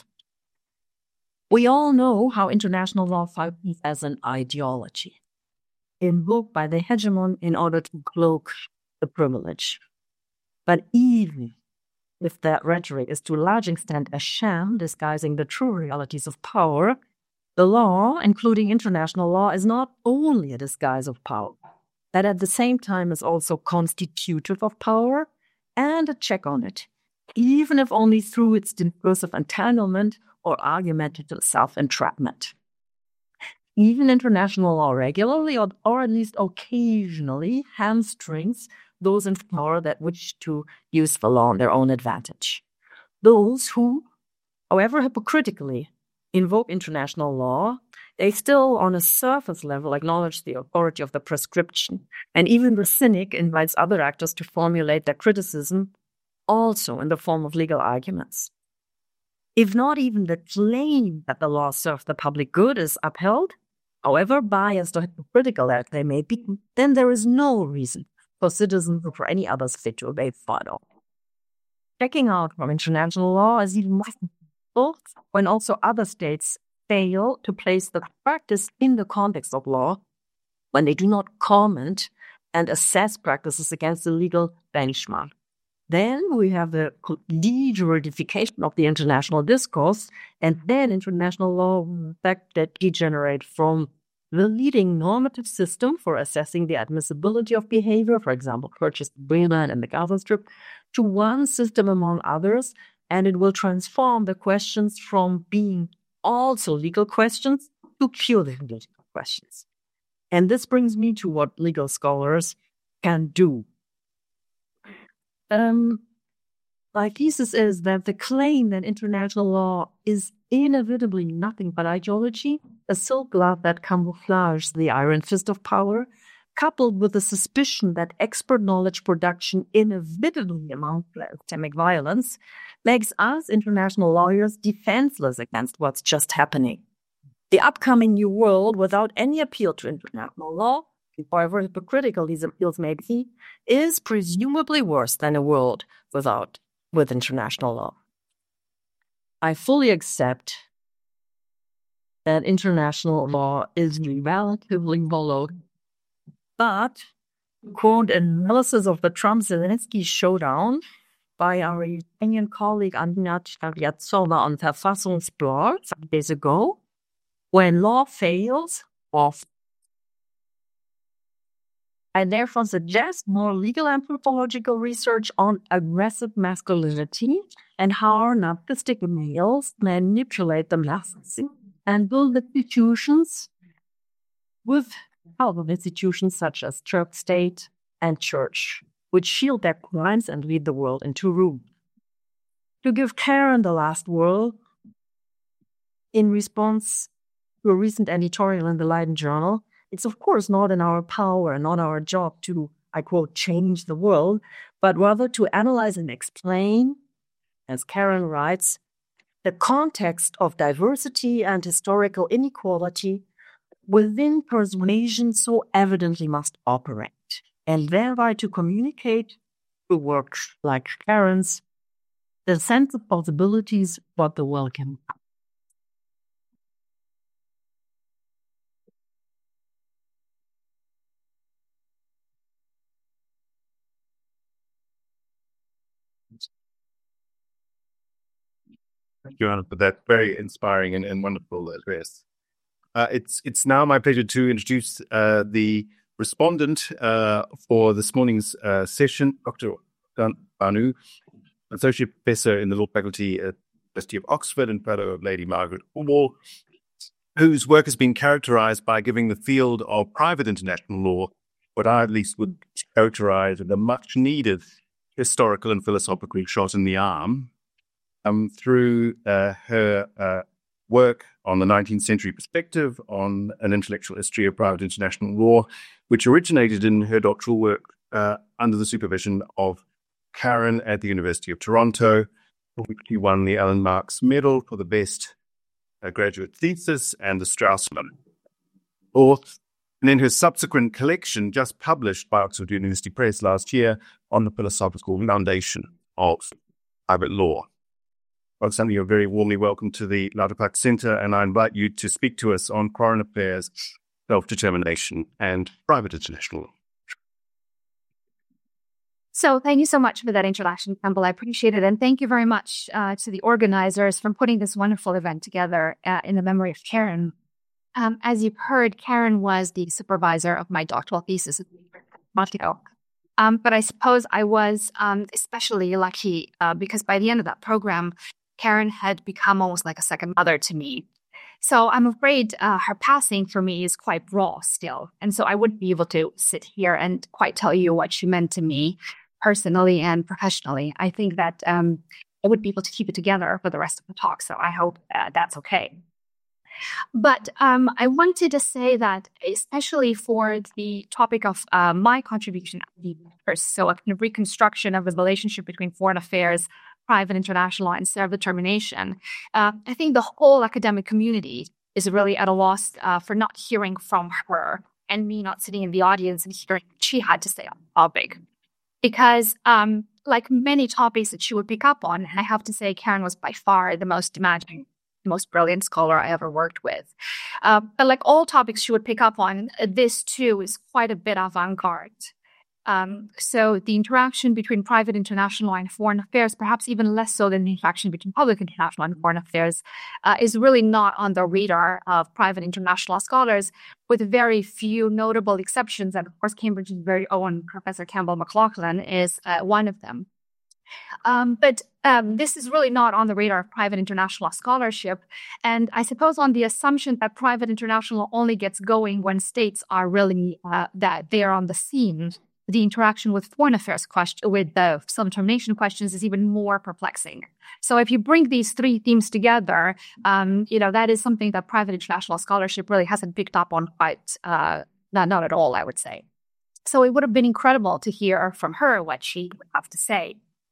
We all know how international law functions as an ideology, invoked by the hegemon in order to cloak the privilege. But even if that rhetoric is to a large extent a sham disguising the true realities of power, the law, including international law, is not only a disguise of power, but at the same time is also constitutive of power and a check on it, even if only through its discursive entanglement or argumentative self-entrapment. Even international law regularly, or at least occasionally, hamstrings those in power that wish to use the law on their own advantage. Those who, however hypocritically, invoke international law, they still, on a surface level, acknowledge the authority of the prescription. And even the cynic invites other actors to formulate their criticism, also in the form of legal arguments. If not even the claim that the law serves the public good is upheld, however biased or hypocritical that they may be, then there is no reason for citizens or for any others fit to obey the law. Checking out from international law is even more difficult when also other states fail to place the practice in the context of law, when they do not comment and assess practices against the legal benchmark. Then we have the de-juridification of the international discourse, and then international law will in fact that degenerate from the leading normative system for assessing the admissibility of behavior, for example, purchased in Greenland and the Gaza Strip, to one system among others, and it will transform the questions from being also legal questions to purely political questions. And this brings me to what legal scholars can do. My thesis is that the claim that international law is inevitably nothing but ideology, a silk glove that camouflages the iron fist of power, coupled with the suspicion that expert knowledge production inevitably amounts to systemic violence, makes us international lawyers defenseless against what's just happening. The upcoming new world, without any appeal to international law, however hypocritical these appeals may be, is presumably worse than a world with international law. I fully accept that international law is relatively volatile, but, quote, analysis of the Trump-Zelensky showdown by our Ukrainian colleague Anna Shkaryatova on Verfassungsblog some days ago, when law fails, I therefore suggest more legal anthropological research on aggressive masculinity and how narcissistic males manipulate the masses and build institutions with help of institutions such as church, state, and church, which shield their crimes and lead the world into ruin. To give Karen the last word, in response to a recent editorial in the Leiden Journal, it's of course not in our power and not our job to, I quote, change the world, but rather to analyze and explain, as Karen writes, the context of diversity and historical inequality within persuasion so evidently must operate, and thereby to communicate through work like Karen's the sense of possibilities what the world can be. Thank you, Anna, for that very inspiring and wonderful address. It's now my pleasure to introduce the respondent for this morning's session, Dr. Banu associate professor in the law faculty at the University of Oxford and fellow of Lady Margaret Hall, whose work has been characterized by giving the field of private international law what I at least would characterize as a much-needed historical and philosophical shot in the arm through her work on the 19th century perspective on an intellectual history of private international law, which originated in her doctoral work under the supervision of Karen at the University of Toronto, for which she won the Alan Marks Medal for the best graduate thesis and the Straussman. And then her subsequent collection, just published by Oxford University Press last year, on the philosophical foundation of private law. Roxanne, you're very warmly welcome to the Lauterpacht Centre, and I invite you to speak to us on foreign affairs, self-determination, and private international law. So thank you so much for that introduction, Campbell. I appreciate it. And thank you very much to the organizers for putting this wonderful event together in the memory of Karen. As you've heard, Karen was the supervisor of my doctoral thesis at Montreal. But I suppose I was especially lucky because by the end of that program, Karen had become almost like a second mother to me. So I'm afraid her passing for me is quite raw still. And so I wouldn't be able to sit here and quite tell you what she meant to me personally and professionally. I think that I would be able to keep it together for the rest of the talk. So I hope that's okay. But I wanted to say that especially for the topic of my contribution, so a kind of reconstruction of the relationship between foreign affairs, private international law, and self-determination, I think the whole academic community is really at a loss for not hearing from her and me not sitting in the audience and hearing what she had to say on the topic. Because like many topics that she would pick up on, and I have to say Karen was by far the most demanding, most brilliant scholar I ever worked with. But like all topics she would pick up on, this too is quite a bit avant-garde. So the interaction between private international law and foreign affairs, perhaps even less so than the interaction between public international and foreign affairs, is really not on the radar of private international law scholars, with very few notable exceptions. And of course, Cambridge's very own Professor Campbell McLaughlin is one of them. But this is really not on the radar of private international law scholarship. And I suppose on the assumption that private international law only gets going when states are really, that they are on the scene, the interaction with foreign affairs with the self-determination questions is even more perplexing. So if you bring these three themes together, that is something that private international law scholarship really hasn't picked up on quite, not at all, I would say. So it would have been incredible to hear from her what she would have to say.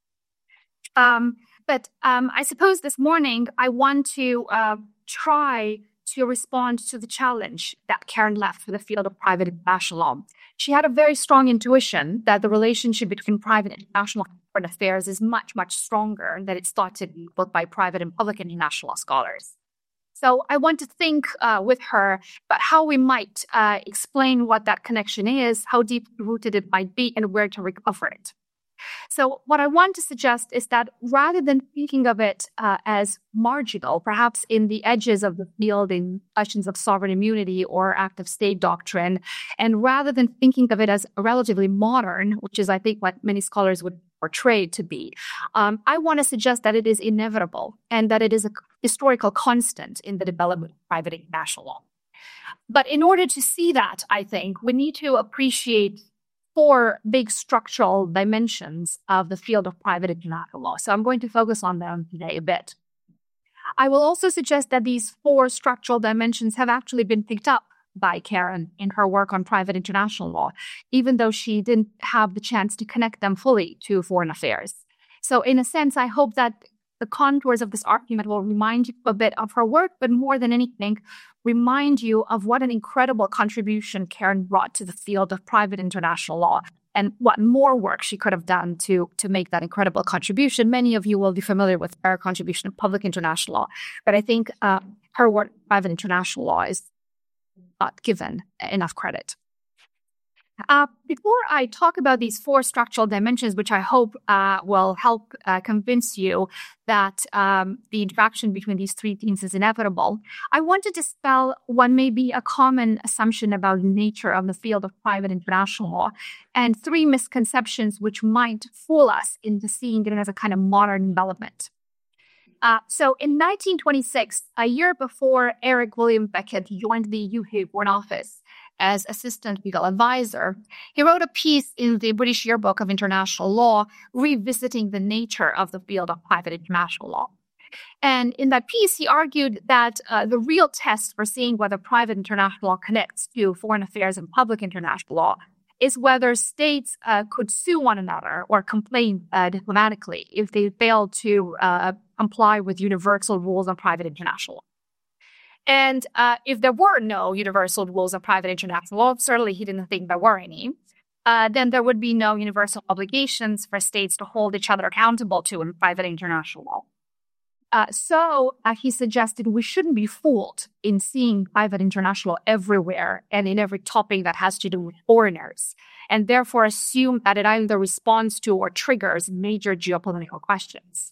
But I suppose this morning I want to try to respond to the challenge that Karen left for the field of private international law. She had a very strong intuition that the relationship between private international and foreign affairs is much, much stronger than it's thought to be both by private and public international law scholars. So I want to think with her about how we might explain what that connection is, how deeply rooted it might be, and where to recover it. So what I want to suggest is that rather than thinking of it as marginal, perhaps in the edges of the field in questions of sovereign immunity or active state doctrine, and rather than thinking of it as relatively modern, which is, I think, what many scholars would portray it to be, I want to suggest that it is inevitable and that it is a historical constant in the development of private international law. But in order to see that, I think, we need to appreciate four big structural dimensions of the field of private international law. So I'm going to focus on them today a bit. I will also suggest that these four structural dimensions have actually been picked up by Karen in her work on private international law, even though she didn't have the chance to connect them fully to foreign affairs. So in a sense, I hope that the contours of this argument will remind you a bit of her work, but more than anything, remind you of what an incredible contribution Karen brought to the field of private international law and what more work she could have done to make that incredible contribution. Many of you will be familiar with her contribution of public international law, but I think her work in private international law is not given enough credit. Before I talk about these 4 structural dimensions, which I hope will help convince you that the interaction between these 3 things is inevitable, I want to dispel what may be a common assumption about the nature of the field of private international law and 3 misconceptions which might fool us into seeing it as a kind of modern development. So in 1926, a year before Eric William Beckett joined the UK Foreign Office as assistant legal advisor, he wrote a piece in the British Yearbook of International Law revisiting the nature of the field of private international law. And in that piece, he argued that the real test for seeing whether private international law connects to foreign affairs and public international law is whether states could sue one another or complain diplomatically if they fail to comply with universal rules on private international law. And if there were no universal rules of private international law, certainly he didn't think there were any, then there would be no universal obligations for states to hold each other accountable to in private international law. So he suggested we shouldn't be fooled in seeing private international law everywhere and in every topic that has to do with foreigners, and therefore assume that it either responds to or triggers major geopolitical questions.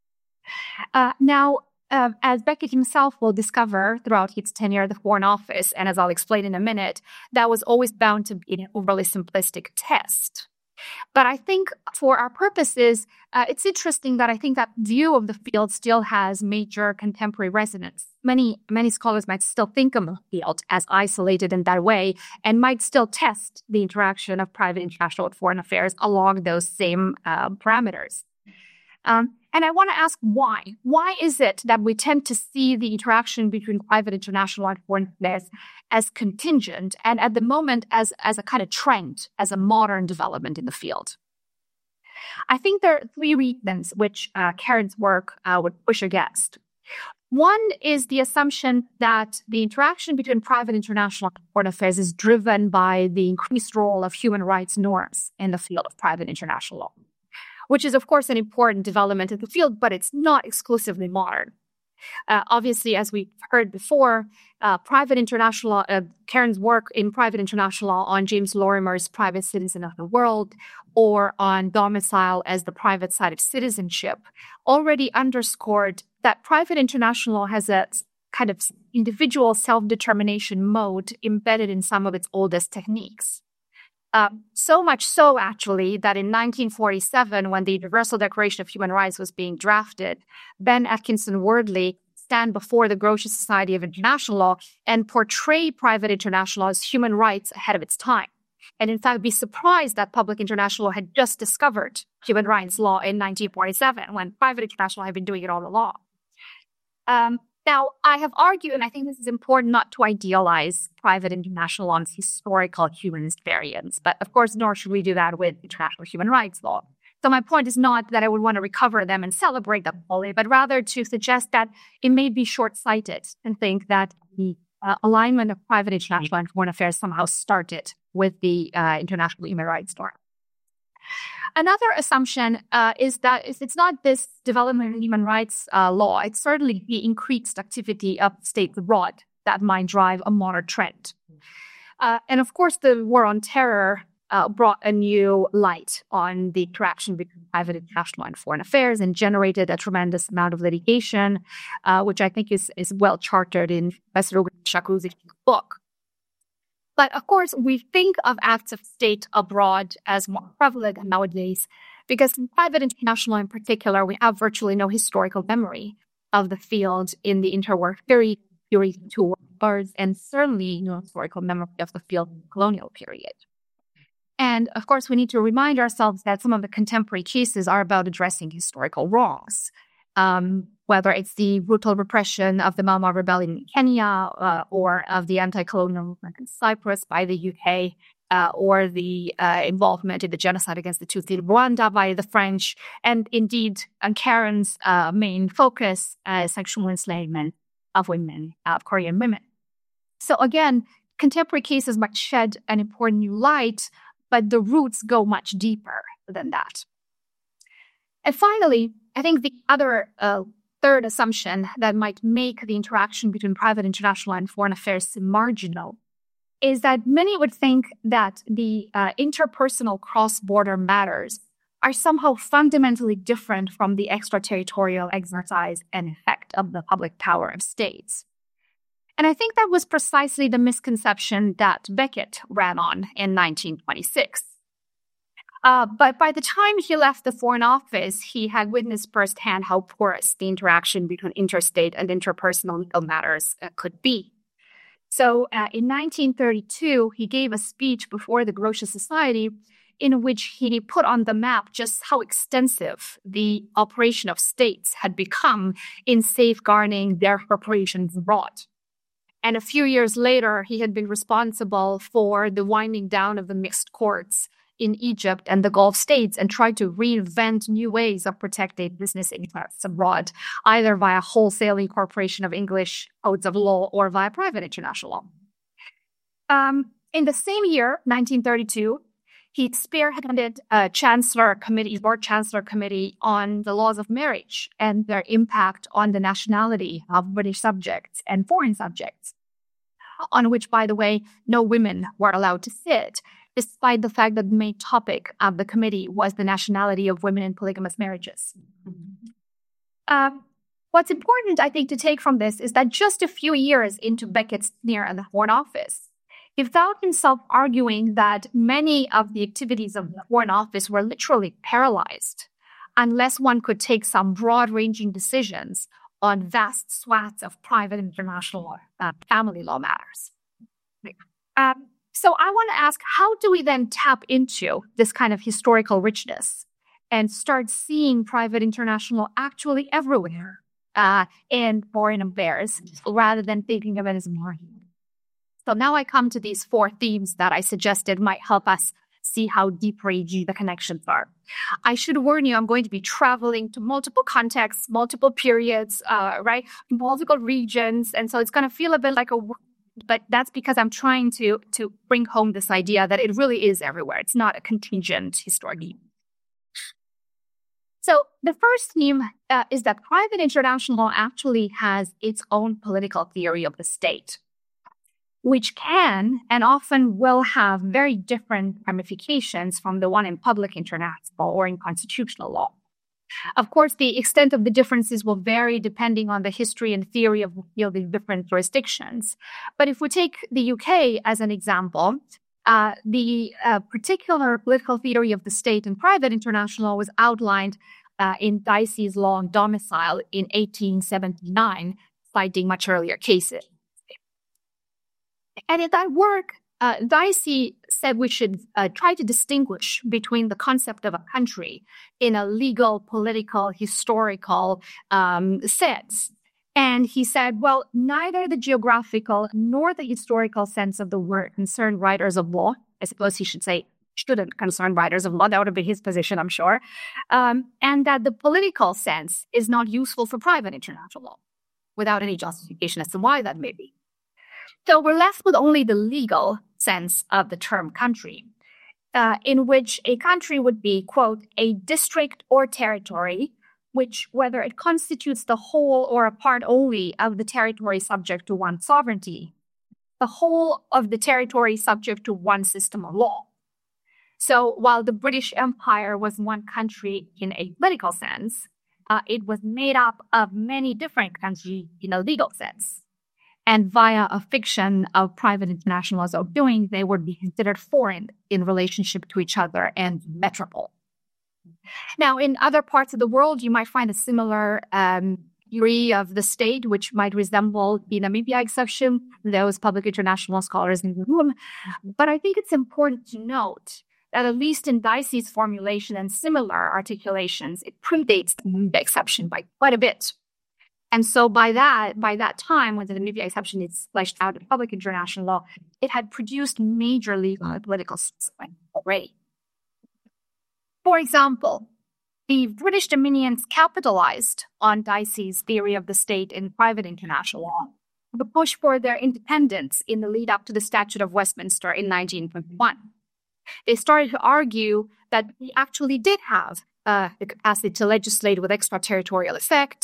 Now, as Beckett himself will discover throughout his tenure at the Foreign Office, and as I'll explain in a minute, that was always bound to be an overly simplistic test. But I think for our purposes, it's interesting that I think that view of the field still has major contemporary resonance. Many scholars might still think of the field as isolated in that way and might still test the interaction of private international and foreign affairs along those same parameters. And I want to ask why. Why is it that we tend to see the interaction between private international and foreign affairs as contingent and at the moment as a kind of trend, as a modern development in the field? I think there are 3 reasons which Karen's work would push against. One is the assumption that the interaction between private international and foreign affairs is driven by the increased role of human rights norms in the field of private international law, which is, of course, an important development in the field, but it's not exclusively modern. Obviously, as we heard before, private international law, Karen's work in private international law on James Lorimer's Private Citizen of the World or on domicile as the private side of citizenship already underscored that private international law has a kind of individual self-determination mode embedded in some of its oldest techniques. So much so, actually, that in 1947, when the Universal Declaration of Human Rights was being drafted, Ben Atkinson Wordley stand before the Grotius Society of International Law and portray private international law as human rights ahead of its time. And in fact, be surprised that public international law had just discovered human rights law in 1947, when private international law had been doing it all along. Now, I have argued, and I think this is important, not to idealize private international law's historical humanist variants, but of course, nor should we do that with international human rights law. So my point is not that I would want to recover them and celebrate them fully, but rather to suggest that it may be short-sighted and think that the alignment of private international and foreign affairs somehow started with the international human rights norm. Another assumption is that it's not this development in human rights law, it's certainly the increased activity of states abroad that might drive a modern trend. And of course, the war on terror brought a new light on the interaction between private international and foreign affairs and generated a tremendous amount of litigation, which I think is well charted in Professor Shakuzi's book. But of course, we think of acts of state abroad as more prevalent nowadays because in private international in particular, we have virtually no historical memory of the field in the interwar period to wars, and certainly no historical memory of the field in the colonial period. And of course, we need to remind ourselves that some of the contemporary cases are about addressing historical wrongs. Whether it's the brutal repression of the Mau Mau rebellion in Kenya or of the anti-colonial movement in Cyprus by the UK or the involvement in the genocide against the Tutsi in Rwanda by the French, and indeed on Karen's main focus, sexual enslavement of women, of Korean women. So again, contemporary cases might shed an important new light, but the roots go much deeper than that. And finally, I think the other third assumption that might make the interaction between private international and foreign affairs marginal is that many would think that the interpersonal cross-border matters are somehow fundamentally different from the extraterritorial exercise and effect of the public power of states. And I think that was precisely the misconception that Beckett ran on in 1926. But by the time he left the Foreign Office, he had witnessed firsthand how porous the interaction between interstate and interpersonal legal matters could be. So in 1932, he gave a speech before the Grotius Society in which he put on the map just how extensive the operation of states had become in safeguarding their corporations abroad. And a few years later, he had been responsible for the winding down of the mixed courts in Egypt and the Gulf states and tried to reinvent new ways of protecting business interests abroad, either via wholesale incorporation of English codes of law or via private international law. In the same year, 1932, he spearheaded a board chancellor committee on the laws of marriage and their impact on the nationality of British subjects and foreign subjects, on which, by the way, no women were allowed to sit, despite the fact that the main topic of the committee was the nationality of women in polygamous marriages. What's important, I think, to take from this is that just a few years into Beckett's tenure in the Foreign Office, he found himself arguing that many of the activities of the Foreign Office were literally paralyzed unless one could take some broad-ranging decisions on vast swaths of private international family law matters. So I want to ask, how do we then tap into this kind of historical richness and start seeing private international actually everywhere in foreign affairs rather than thinking of it as more? So now I come to these four themes that I suggested might help us see how deep-ranging the connections are. I should warn you, I'm going to be traveling to multiple contexts, multiple periods, multiple regions. And so it's going to feel a bit like but that's because I'm trying to bring home this idea that it really is everywhere. It's not a contingent historic theme. So the first theme is that private international law actually has its own political theory of the state, which can and often will have very different ramifications from the one in public international or in constitutional law. Of course, the extent of the differences will vary depending on the history and theory of the different jurisdictions. But if we take the UK as an example, the particular political theory of the state in private international law was outlined in Dicey's Law on Domicile in 1879, citing much earlier cases. And in that work, Dicey said we should try to distinguish between the concept of a country in a legal, political, historical sense. And he said, well, neither the geographical nor the historical sense of the word concern writers of law. I suppose he should say shouldn't concern writers of law. That would have been his position, I'm sure. And that the political sense is not useful for private international law, without any justification as to why that may be. So we're left with only the legal sense of the term country, in which a country would be, quote, a district or territory, which, whether it constitutes the whole or a part only of the territory subject to one sovereignty, the whole of the territory subject to one system of law. So while the British Empire was one country in a political sense, it was made up of many different countries in a legal sense. And via a fiction of private international laws of doing, they would be considered foreign in relationship to each other and metropole. Now, in other parts of the world, you might find a similar theory of the state, which might resemble the Namibia exception, those public international scholars in the room. But I think it's important to note that at least in Dicey's formulation and similar articulations, it predates the Namibia exception by quite a bit. And so by that time, when the Namibia exception is fleshed out in public international law, it had produced major legal and political systems already. For example, the British dominions capitalized on Dicey's theory of the state in private international law, the push for their independence in the lead up to the Statute of Westminster in 1921. They started to argue that they actually did have the capacity to legislate with extraterritorial effect,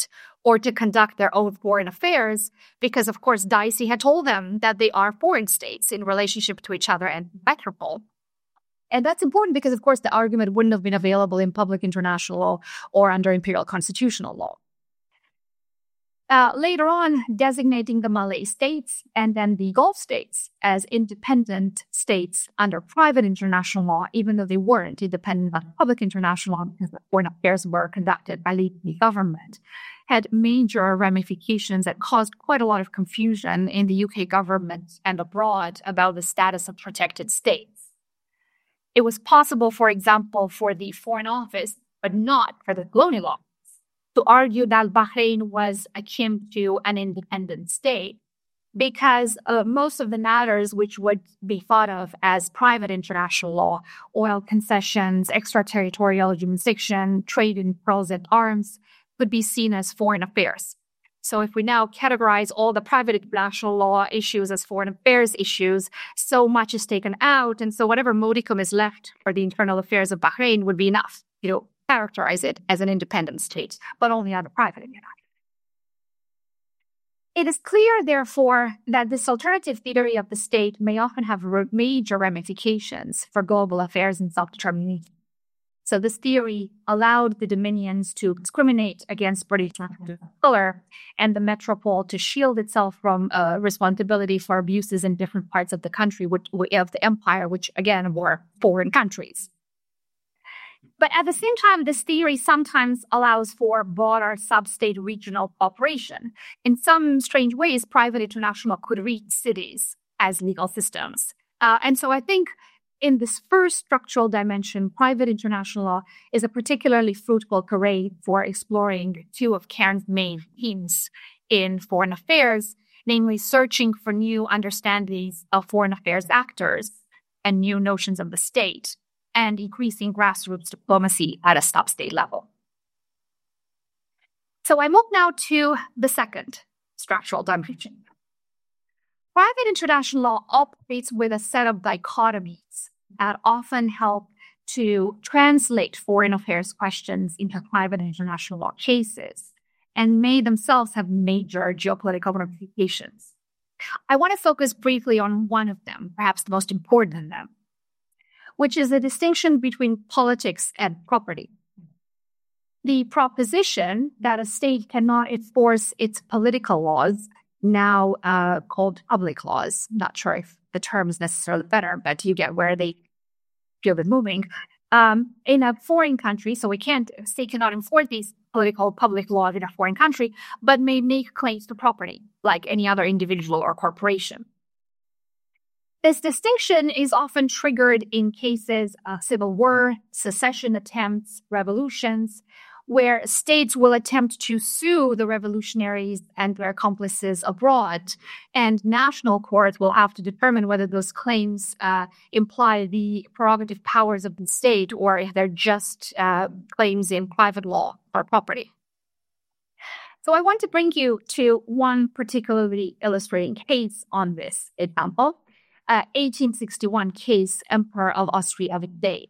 or to conduct their own foreign affairs, because, of course, Dicey had told them that they are foreign states in relationship to each other and metropole. And that's important because, of course, the argument wouldn't have been available in public international law or under imperial constitutional law. Later on, designating the Malay states and then the Gulf states as independent states under private international law, even though they weren't independent of public international law because the foreign affairs were conducted by the government, had major ramifications that caused quite a lot of confusion in the UK government and abroad about the status of protected states. It was possible, for example, for the Foreign Office, but not for the Colonial Office, to argue that Bahrain was akin to an independent state because most of the matters which would be thought of as private international law, oil concessions, extraterritorial jurisdiction, trade in pearls and arms, could be seen as foreign affairs. So if we now categorize all the private international law issues as foreign affairs issues, so much is taken out, and so whatever modicum is left for the internal affairs of Bahrain would be enough, characterize it as an independent state, but only under private international. It is clear, therefore, that this alternative theory of the state may often have major ramifications for global affairs and self-determination. So this theory allowed the dominions to discriminate against British color and the metropole to shield itself from responsibility for abuses in different parts of the country, of the empire, which again were foreign countries. But at the same time, this theory sometimes allows for broader sub-state regional cooperation. In some strange ways, private international could reach cities as legal systems. And so I think in this first structural dimension, private international law is a particularly fruitful career for exploring two of Cairns' main themes in foreign affairs, namely searching for new understandings of foreign affairs actors and new notions of the state, and increasing grassroots diplomacy at a sub-state level. So I move now to the second structural dimension. Private international law operates with a set of dichotomies that often help to translate foreign affairs questions into private international law cases and may themselves have major geopolitical ramifications. I want to focus briefly on one of them, perhaps the most important of them, which is the distinction between politics and property. The proposition that a state cannot enforce its political laws, now called public laws, not sure if the term is necessarily better, but you get where they feel it moving, in a foreign country, so state cannot enforce these political public laws in a foreign country, but may make claims to property, like any other individual or corporation. This distinction is often triggered in cases of civil war, secession attempts, revolutions, where states will attempt to sue the revolutionaries and their accomplices abroad, and national courts will have to determine whether those claims imply the prerogative powers of the state or if they're just claims in private law or property. So I want to bring you to one particularly illustrating case on this example. 1861 case, Emperor of Austria-Hungary,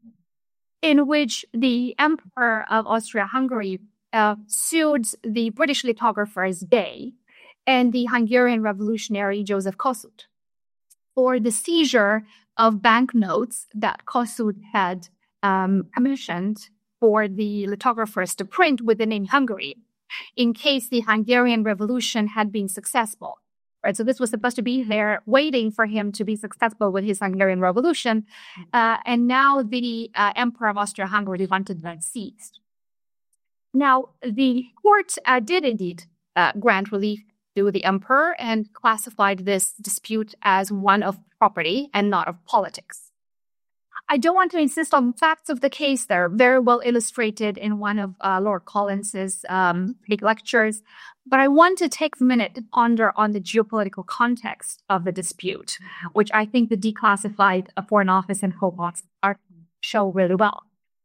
in which the Emperor of Austria-Hungary sued the British lithographer Day and the Hungarian revolutionary Joseph Kossuth for the seizure of banknotes that Kossuth had commissioned for the lithographers to print with the name Hungary in case the Hungarian Revolution had been successful. Right, so this was supposed to be there waiting for him to be successful with his Hungarian Revolution. And now the Emperor of Austria-Hungary wanted them seized. Now, the court did indeed grant relief to the emperor and classified this dispute as one of property and not of politics. I don't want to insist on facts of the case. They're very well illustrated in one of Lord Collins's big lectures. But I want to take a minute to ponder on the geopolitical context of the dispute, which I think the declassified Foreign Office and Home Office show really well.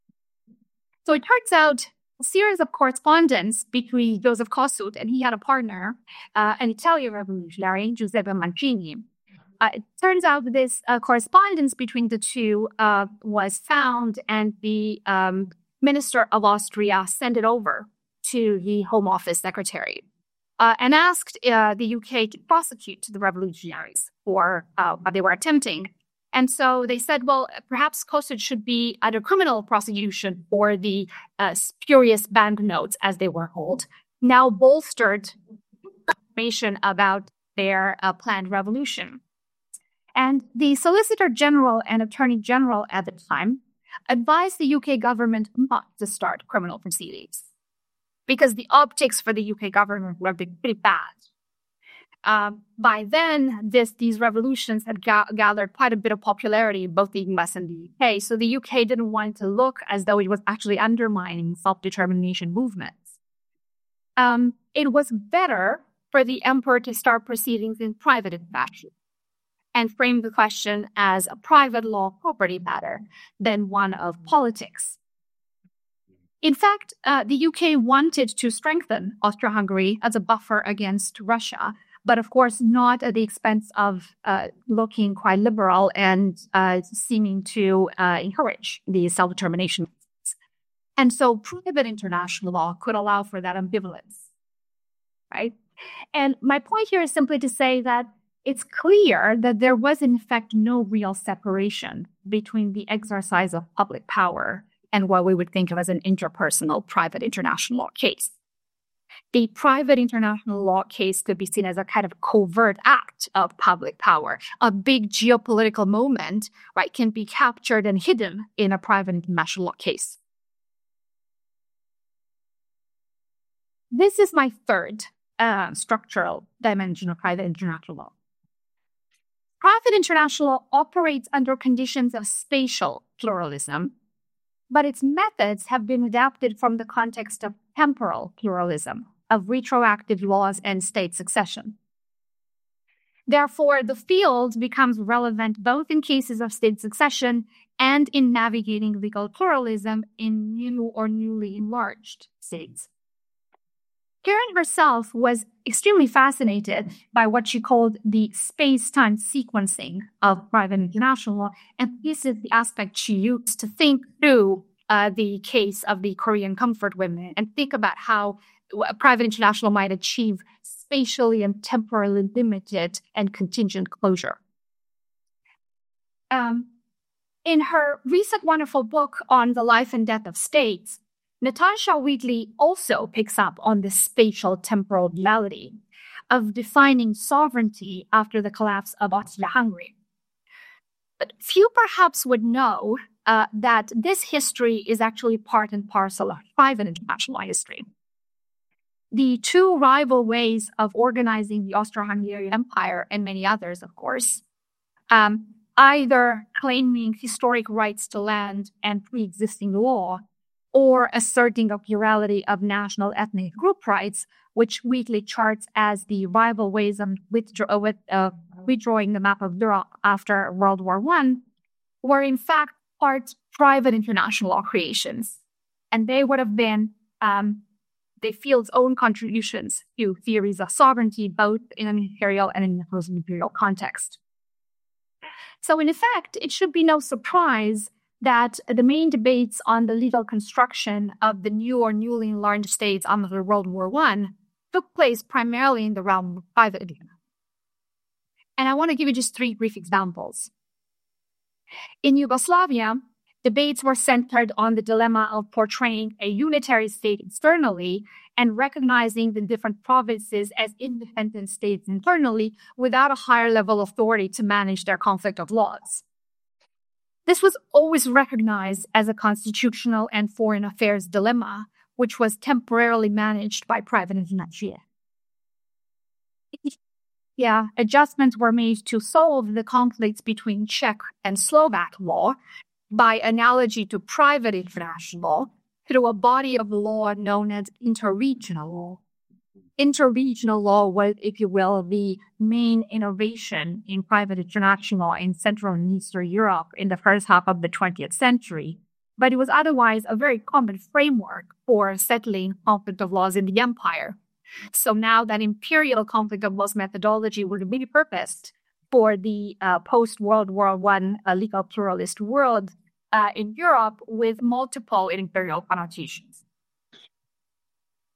So it turns out a series of correspondence between Joseph Kossuth and he had a partner, an Italian revolutionary, Giuseppe Mancini. It turns out that this correspondence between the two was found, and the Minister of Austria sent it over to the Home Office Secretary and asked the UK to prosecute the revolutionaries for what they were attempting. And so they said, well, perhaps COSID should be under criminal prosecution for the spurious banknotes, as they were called, now bolstered information about their planned revolution. And the Solicitor General and Attorney General at the time advised the UK government not to start criminal proceedings because the optics for the UK government were pretty bad. By then, these revolutions had gathered quite a bit of popularity in both the US and the UK. So the UK didn't want to look as though it was actually undermining self-determination movements. It was better for the emperor to start proceedings in private fashion and frame the question as a private law property matter than one of politics. In fact, the UK wanted to strengthen Austro-Hungary as a buffer against Russia, but of course not at the expense of looking quite liberal and seeming to encourage the self-determination. And so private international law could allow for that ambivalence, right? And my point here is simply to say that it's clear that there was, in fact, no real separation between the exercise of public power and what we would think of as an interpersonal private international law case. The private international law case could be seen as a kind of covert act of public power. A big geopolitical moment, right, can be captured and hidden in a private international law case. This is my third structural dimension of private international law. Private international law operates under conditions of spatial pluralism, but its methods have been adapted from the context of temporal pluralism, of retroactive laws and state succession. Therefore, the field becomes relevant both in cases of state succession and in navigating legal pluralism in new or newly enlarged states. Karen herself was extremely fascinated by what she called the space-time sequencing of private international law, and this is the aspect she used to think through the case of the Korean comfort women and think about how private international might achieve spatially and temporally limited and contingent closure. In her recent wonderful book on the life and death of states, Natasha Wheatley also picks up on this spatial temporal duality of defining sovereignty after the collapse of Austria-Hungary. But few perhaps would know that this history is actually part and parcel of private international history. The two rival ways of organizing the Austro-Hungarian Empire, and many others, of course, either claiming historic rights to land and pre-existing law, or asserting a plurality of national ethnic group rights, which Wheatley charts as the rival ways of redrawing the map of Europe after World War I, were in fact part private international law creations. And they would have been the field's own contributions to theories of sovereignty, both in an imperial and in a post-imperial context. So in effect, it should be no surprise that the main debates on the legal construction of the new or newly enlarged states after World War I took place primarily in the realm of private international. And I want to give you just three brief examples. In Yugoslavia, debates were centered on the dilemma of portraying a unitary state externally and recognizing the different provinces as independent states internally without a higher level of authority to manage their conflict of laws. This was always recognized as a constitutional and foreign affairs dilemma, which was temporarily managed by private international. Adjustments were made to solve the conflicts between Czech and Slovak law by analogy to private international law through a body of law known as interregional law. Interregional law was, if you will, the main innovation in private international law in Central and Eastern Europe in the first half of the 20th century, but it was otherwise a very common framework for settling conflict of laws in the empire. So now that imperial conflict of laws methodology was repurposed for the post-World War I legal pluralist world in Europe with multiple imperial connotations.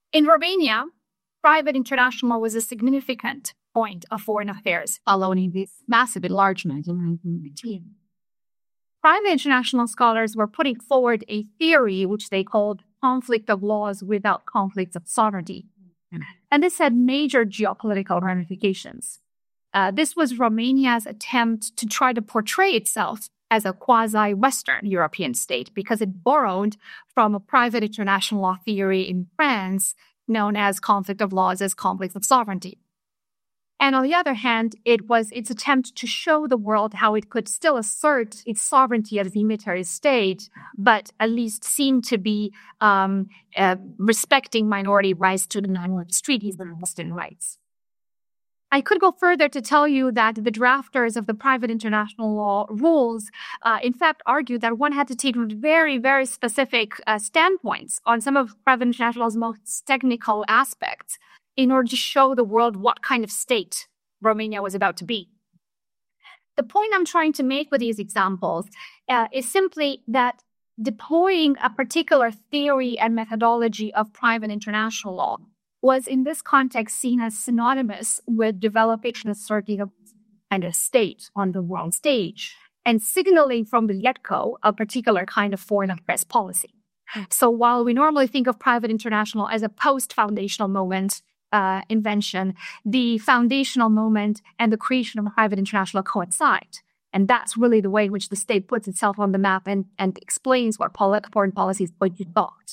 In Romania, private international law was a significant point of foreign affairs following this massive enlargement in 1919. Private international scholars were putting forward a theory which they called conflict of laws without conflicts of sovereignty. And this had major geopolitical ramifications. This was Romania's attempt to try to portray itself as a quasi-Western European state because it borrowed from a private international law theory in France known as conflict of laws as conflicts of sovereignty. And on the other hand, it was its attempt to show the world how it could still assert its sovereignty as a unitary state, but at least seem to be respecting minority rights to the non-religious treaties and Western rights. I could go further to tell you that the drafters of the private international law rules, in fact, argued that one had to take very, very specific standpoints on some of private international law's most technical aspects in order to show the world what kind of state Romania was about to be. The point I'm trying to make with these examples is simply that deploying a particular theory and methodology of private international law was in this context seen as synonymous with developing and asserting a kind of state on the world stage and signaling from the get-go a particular kind of foreign affairs policy. So while we normally think of private international as a post-foundational moment invention, the foundational moment and the creation of private international coincide. And that's really the way in which the state puts itself on the map and explains what foreign policy is going to be about.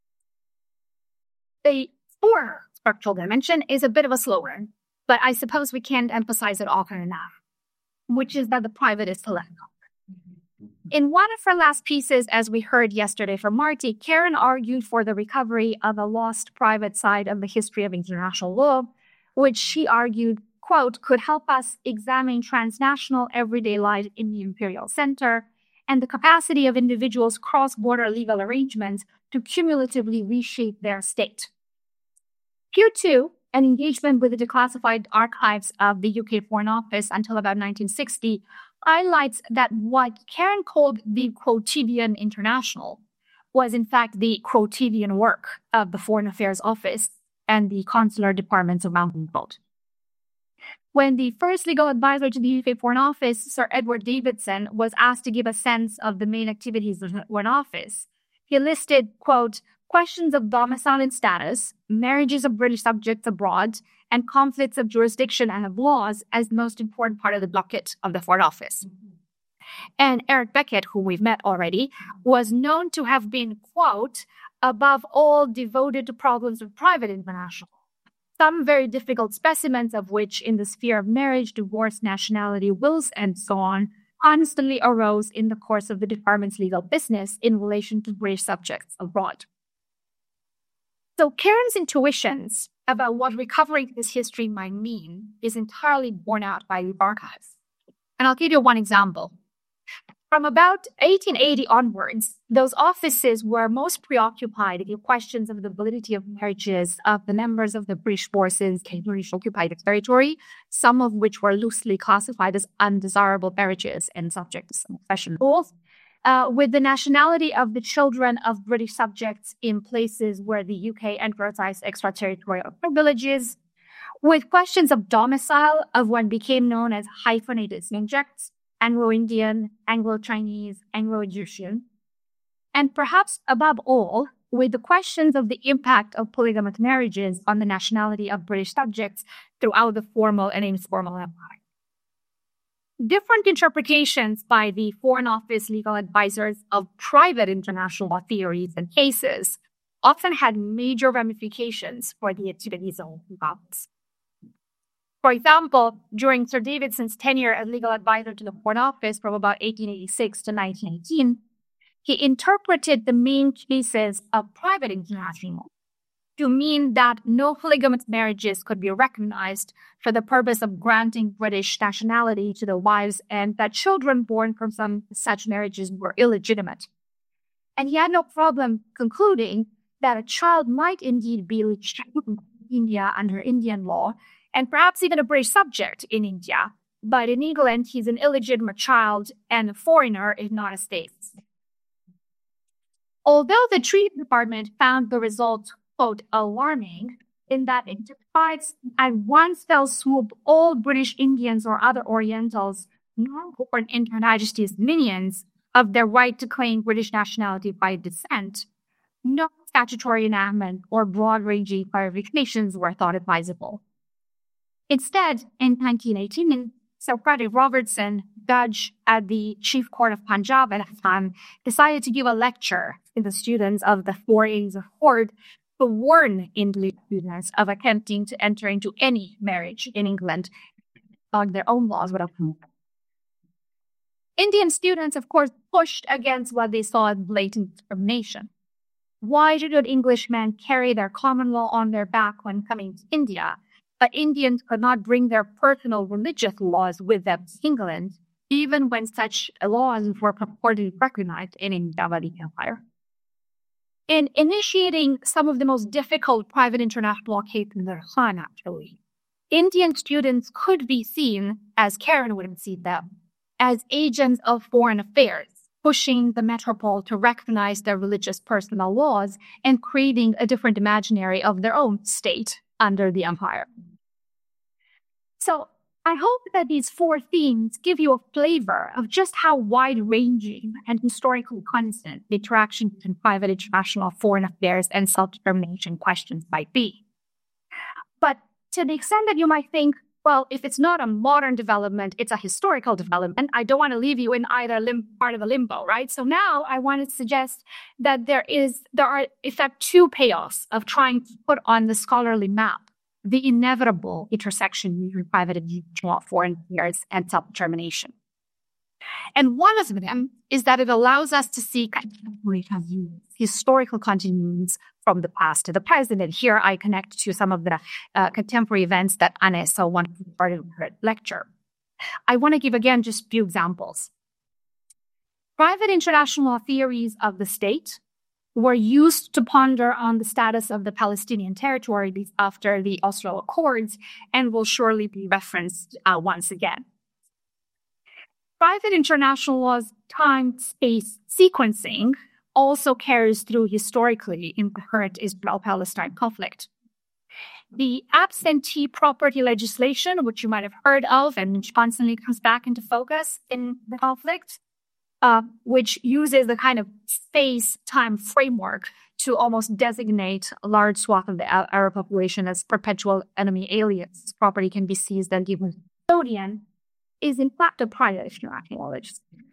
The fourth structural dimension is a bit of a slower, but I suppose we can't emphasize it often enough, which is that the private is political. In one of her last pieces, as we heard yesterday from Marty, Karen argued for the recovery of a lost private side of the history of international law, which she argued, quote, could help us examine transnational everyday life in the imperial center and the capacity of individuals' cross-border legal arrangements to cumulatively reshape their state. Here, too, an engagement with the declassified archives of the UK Foreign Office until about 1960 highlights that what Karen called the quotidian international was in fact the quotidian work of the Foreign Affairs Office and the consular departments of Mountain Road. When the first legal advisor to the UK Foreign Office, Sir Edward Davidson, was asked to give a sense of the main activities of the Foreign Office, he listed, quote, questions of domicile and status, marriages of British subjects abroad, and conflicts of jurisdiction and of laws as the most important part of the docket of the Foreign Office. And Eric Beckett, whom we've met already, was known to have been, quote, above all devoted to problems of private international, some very difficult specimens of which in the sphere of marriage, divorce, nationality, wills, and so on, constantly arose in the course of the department's legal business in relation to British subjects abroad. So Karen's intuitions about what recovering this history might mean is entirely borne out by the archives. And I'll give you one example. From about 1880 onwards, those offices were most preoccupied with questions of the validity of marriages of the members of the British forces in British occupied territory, some of which were loosely classified as undesirable marriages and subject to some succession rules, with the nationality of the children of British subjects in places where the UK exercised extraterritorial privileges, with questions of domicile of what became known as hyphenated subjects, Anglo-Indian, Anglo-Chinese, Anglo-Egyptian, and perhaps above all, with the questions of the impact of polygamous marriages on the nationality of British subjects throughout the formal and informal empire. Different interpretations by the Foreign Office legal advisors of private international law theories and cases often had major ramifications for the activities of the office. For example, during Sir Davidson's tenure as legal advisor to the Foreign Office from about 1886 to 1918, he interpreted the main cases of private international law to mean that no polygamous marriages could be recognized for the purpose of granting British nationality to the wives and that children born from some such marriages were illegitimate. And he had no problem concluding that a child might indeed be legitimate in India under Indian law and perhaps even a British subject in India, but in England he's an illegitimate child and a foreigner if not a state. Although the Treaty Department found the result quote, alarming in that it deprives at one fell swoop all British Indians or other Orientals not born into Her Majesty's dominions of their right to claim British nationality by descent. No statutory enactment or broad-ranging clarifications were thought advisable. Instead, in 1918, Sir Frederick Robertson, judge at the Chief Court of Punjab at the time, decided to give a lecture to the students of the 4 A's of Court to warn English students of attempting to enter into any marriage in England on their own laws would apply. Indian students, of course, pushed against what they saw as blatant discrimination. Why did Englishmen carry their common law on their back when coming to India, but Indians could not bring their personal religious laws with them to England, even when such laws were purportedly recognized in India by the Empire? In initiating some of the most difficult private international cases in the Khan, actually, Indian students could be seen, as Karen would see them, as agents of foreign affairs, pushing the metropole to recognize their religious personal laws and creating a different imaginary of their own state under the empire. So I hope that these 4 themes give you a flavor of just how wide-ranging and historically constant the interaction between private international foreign affairs and self-determination questions might be. But to the extent that you might think, well, if it's not a modern development, it's a historical development, I don't want to leave you in either part of the limbo, right? So now I want to suggest that there are, in fact, 2 payoffs of trying to put on the scholarly map the inevitable intersection between private and international foreign affairs and self-determination. And one of them is that it allows us to see historical continuums from the past to the present. And here I connect to some of the contemporary events that Anne so wonderfully started in her lecture. I want to give again just a few examples. Private international theories of the state were used to ponder on the status of the Palestinian territories after the Oslo Accords and will surely be referenced once again. Private international law's time-space sequencing also carries through historically in the current Israel-Palestine conflict. The absentee property legislation, which you might have heard of and which constantly comes back into focus in the conflict, which uses the kind of space-time framework to almost designate a large swath of the Arab population as perpetual enemy aliens. Property can be seized and given to the custodian, is in fact a private international legislation.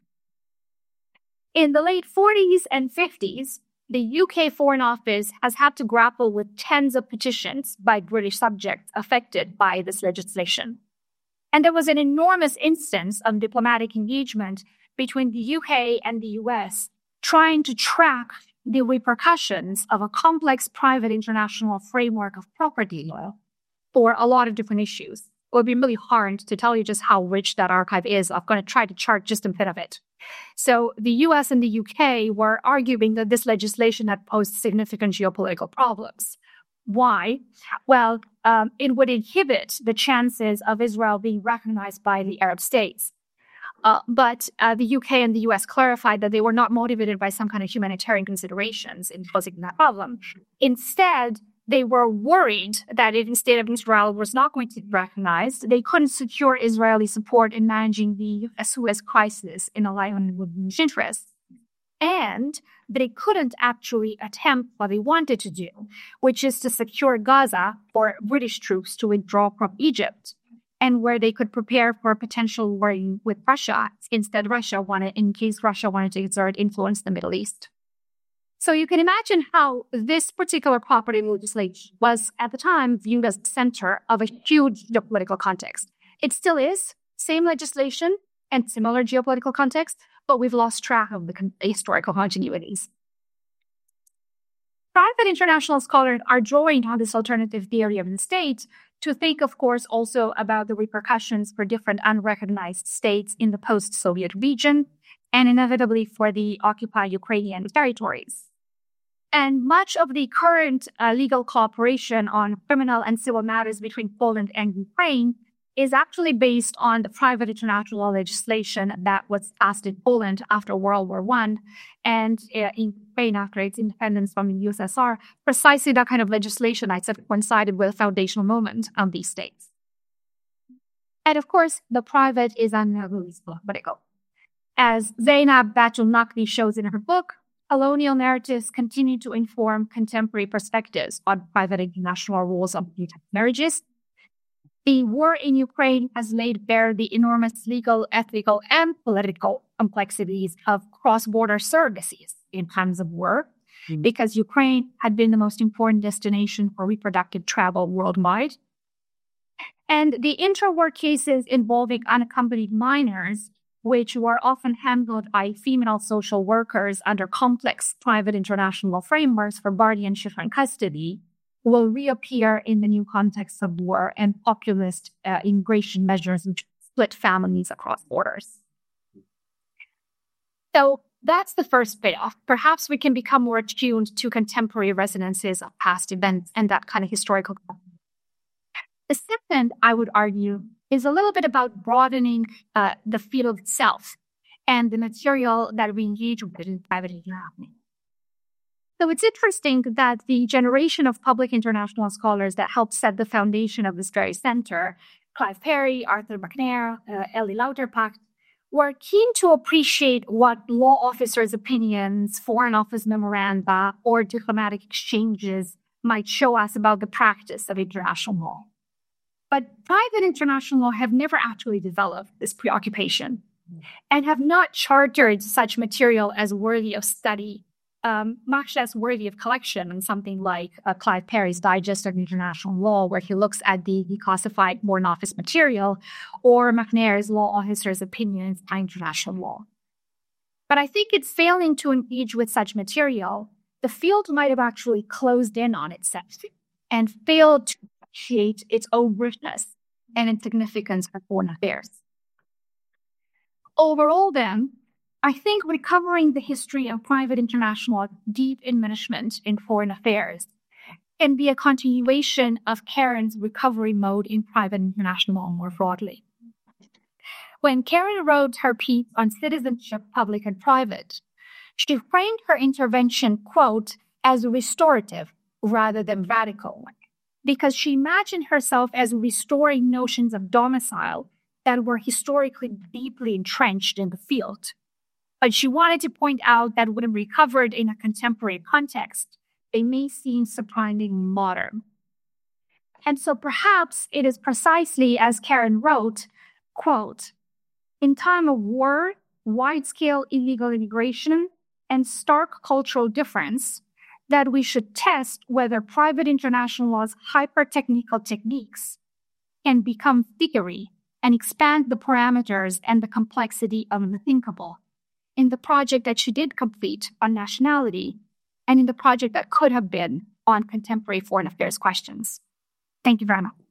In the late 40s and 50s, the UK Foreign Office has had to grapple with tens of petitions by British subjects affected by this legislation. And there was an enormous instance of diplomatic engagement between the UK and the US trying to track the repercussions of a complex private international framework of property law for a lot of different issues. It would be really hard to tell you just how rich that archive is. I'm going to try to chart just a bit of it. So the US and the UK were arguing that this legislation had posed significant geopolitical problems. Why? Well, it would inhibit the chances of Israel being recognized by the Arab states. But the UK and the US clarified that they were not motivated by some kind of humanitarian considerations in posing that problem. Instead, they were worried that if the state of Israel was not going to be recognized, they couldn't secure Israeli support in managing the Suez crisis in alignment with British interests. And they couldn't actually attempt what they wanted to do, which is to secure Gaza for British troops to withdraw from Egypt, and where they could prepare for a potential war with Russia. Instead, in case Russia wanted to exert influence in the Middle East. So you can imagine how this particular property legislation was at the time viewed as the center of a huge geopolitical context. It still is, same legislation and similar geopolitical context, but we've lost track of the historical continuities. Private international scholars are drawing on this alternative theory of the state to think, of course, also about the repercussions for different unrecognized states in the post-Soviet region and inevitably for the occupied Ukrainian territories. And much of the current legal cooperation on criminal and civil matters between Poland and Ukraine is actually based on the private international legislation that was passed in Poland after World War I and Ukraine after its independence from the USSR, precisely that kind of legislation I said coincided with a foundational moment of these states. And of course, the private is unavoidably political. As Zeynep Batul-Nakvi shows in her book, colonial narratives continue to inform contemporary perspectives on private international rules of marriages. The war in Ukraine has laid bare the enormous legal, ethical, and political complexities of cross-border surrogacies in times of war, because Ukraine had been the most important destination for reproductive travel worldwide. And the intra-war cases involving unaccompanied minors, which were often handled by female social workers under complex private international frameworks for guardianship and custody, will reappear in the new context of war and populist immigration measures which split families across borders. So that's the first payoff. Perhaps we can become more attuned to contemporary resonances of past events and that kind of historical. The second, I would argue, is a little bit about broadening the field itself and the material that we engage with in private interaction. So it's interesting that the generation of public international scholars that helped set the foundation of this very center, Clive Perry, Arthur McNair, Ellie Lauterpacht, were keen to appreciate what law officers' opinions, foreign office memoranda, or diplomatic exchanges might show us about the practice of international law. But private international law have never actually developed this preoccupation and have not chartered such material as worthy of study, much less worthy of collection in something like Clive Perry's Digest of International Law, where he looks at the declassified Foreign Office material, or McNair's Law Officers' Opinions on International Law. But I think it's failing to engage with such material. The field might have actually closed in on itself and failed to appreciate its own richness and its significance for foreign affairs. Overall, then, I think recovering the history of private international deep enmeshment in foreign affairs can be a continuation of Karen's recovery mode in private international law more broadly. When Karen wrote her piece on citizenship, public and private, she framed her intervention, quote, as restorative rather than radical, because she imagined herself as restoring notions of domicile that were historically deeply entrenched in the field. But she wanted to point out that when recovered in a contemporary context, they may seem surprisingly modern. And so perhaps it is precisely as Karen wrote, quote, in time of war, wide-scale illegal immigration, and stark cultural difference, that we should test whether private international law's hyper-technical techniques can become theory and expand the parameters and the complexity of the thinkable in the project that she did complete on nationality and in the project that could have been on contemporary foreign affairs questions. Thank you very much.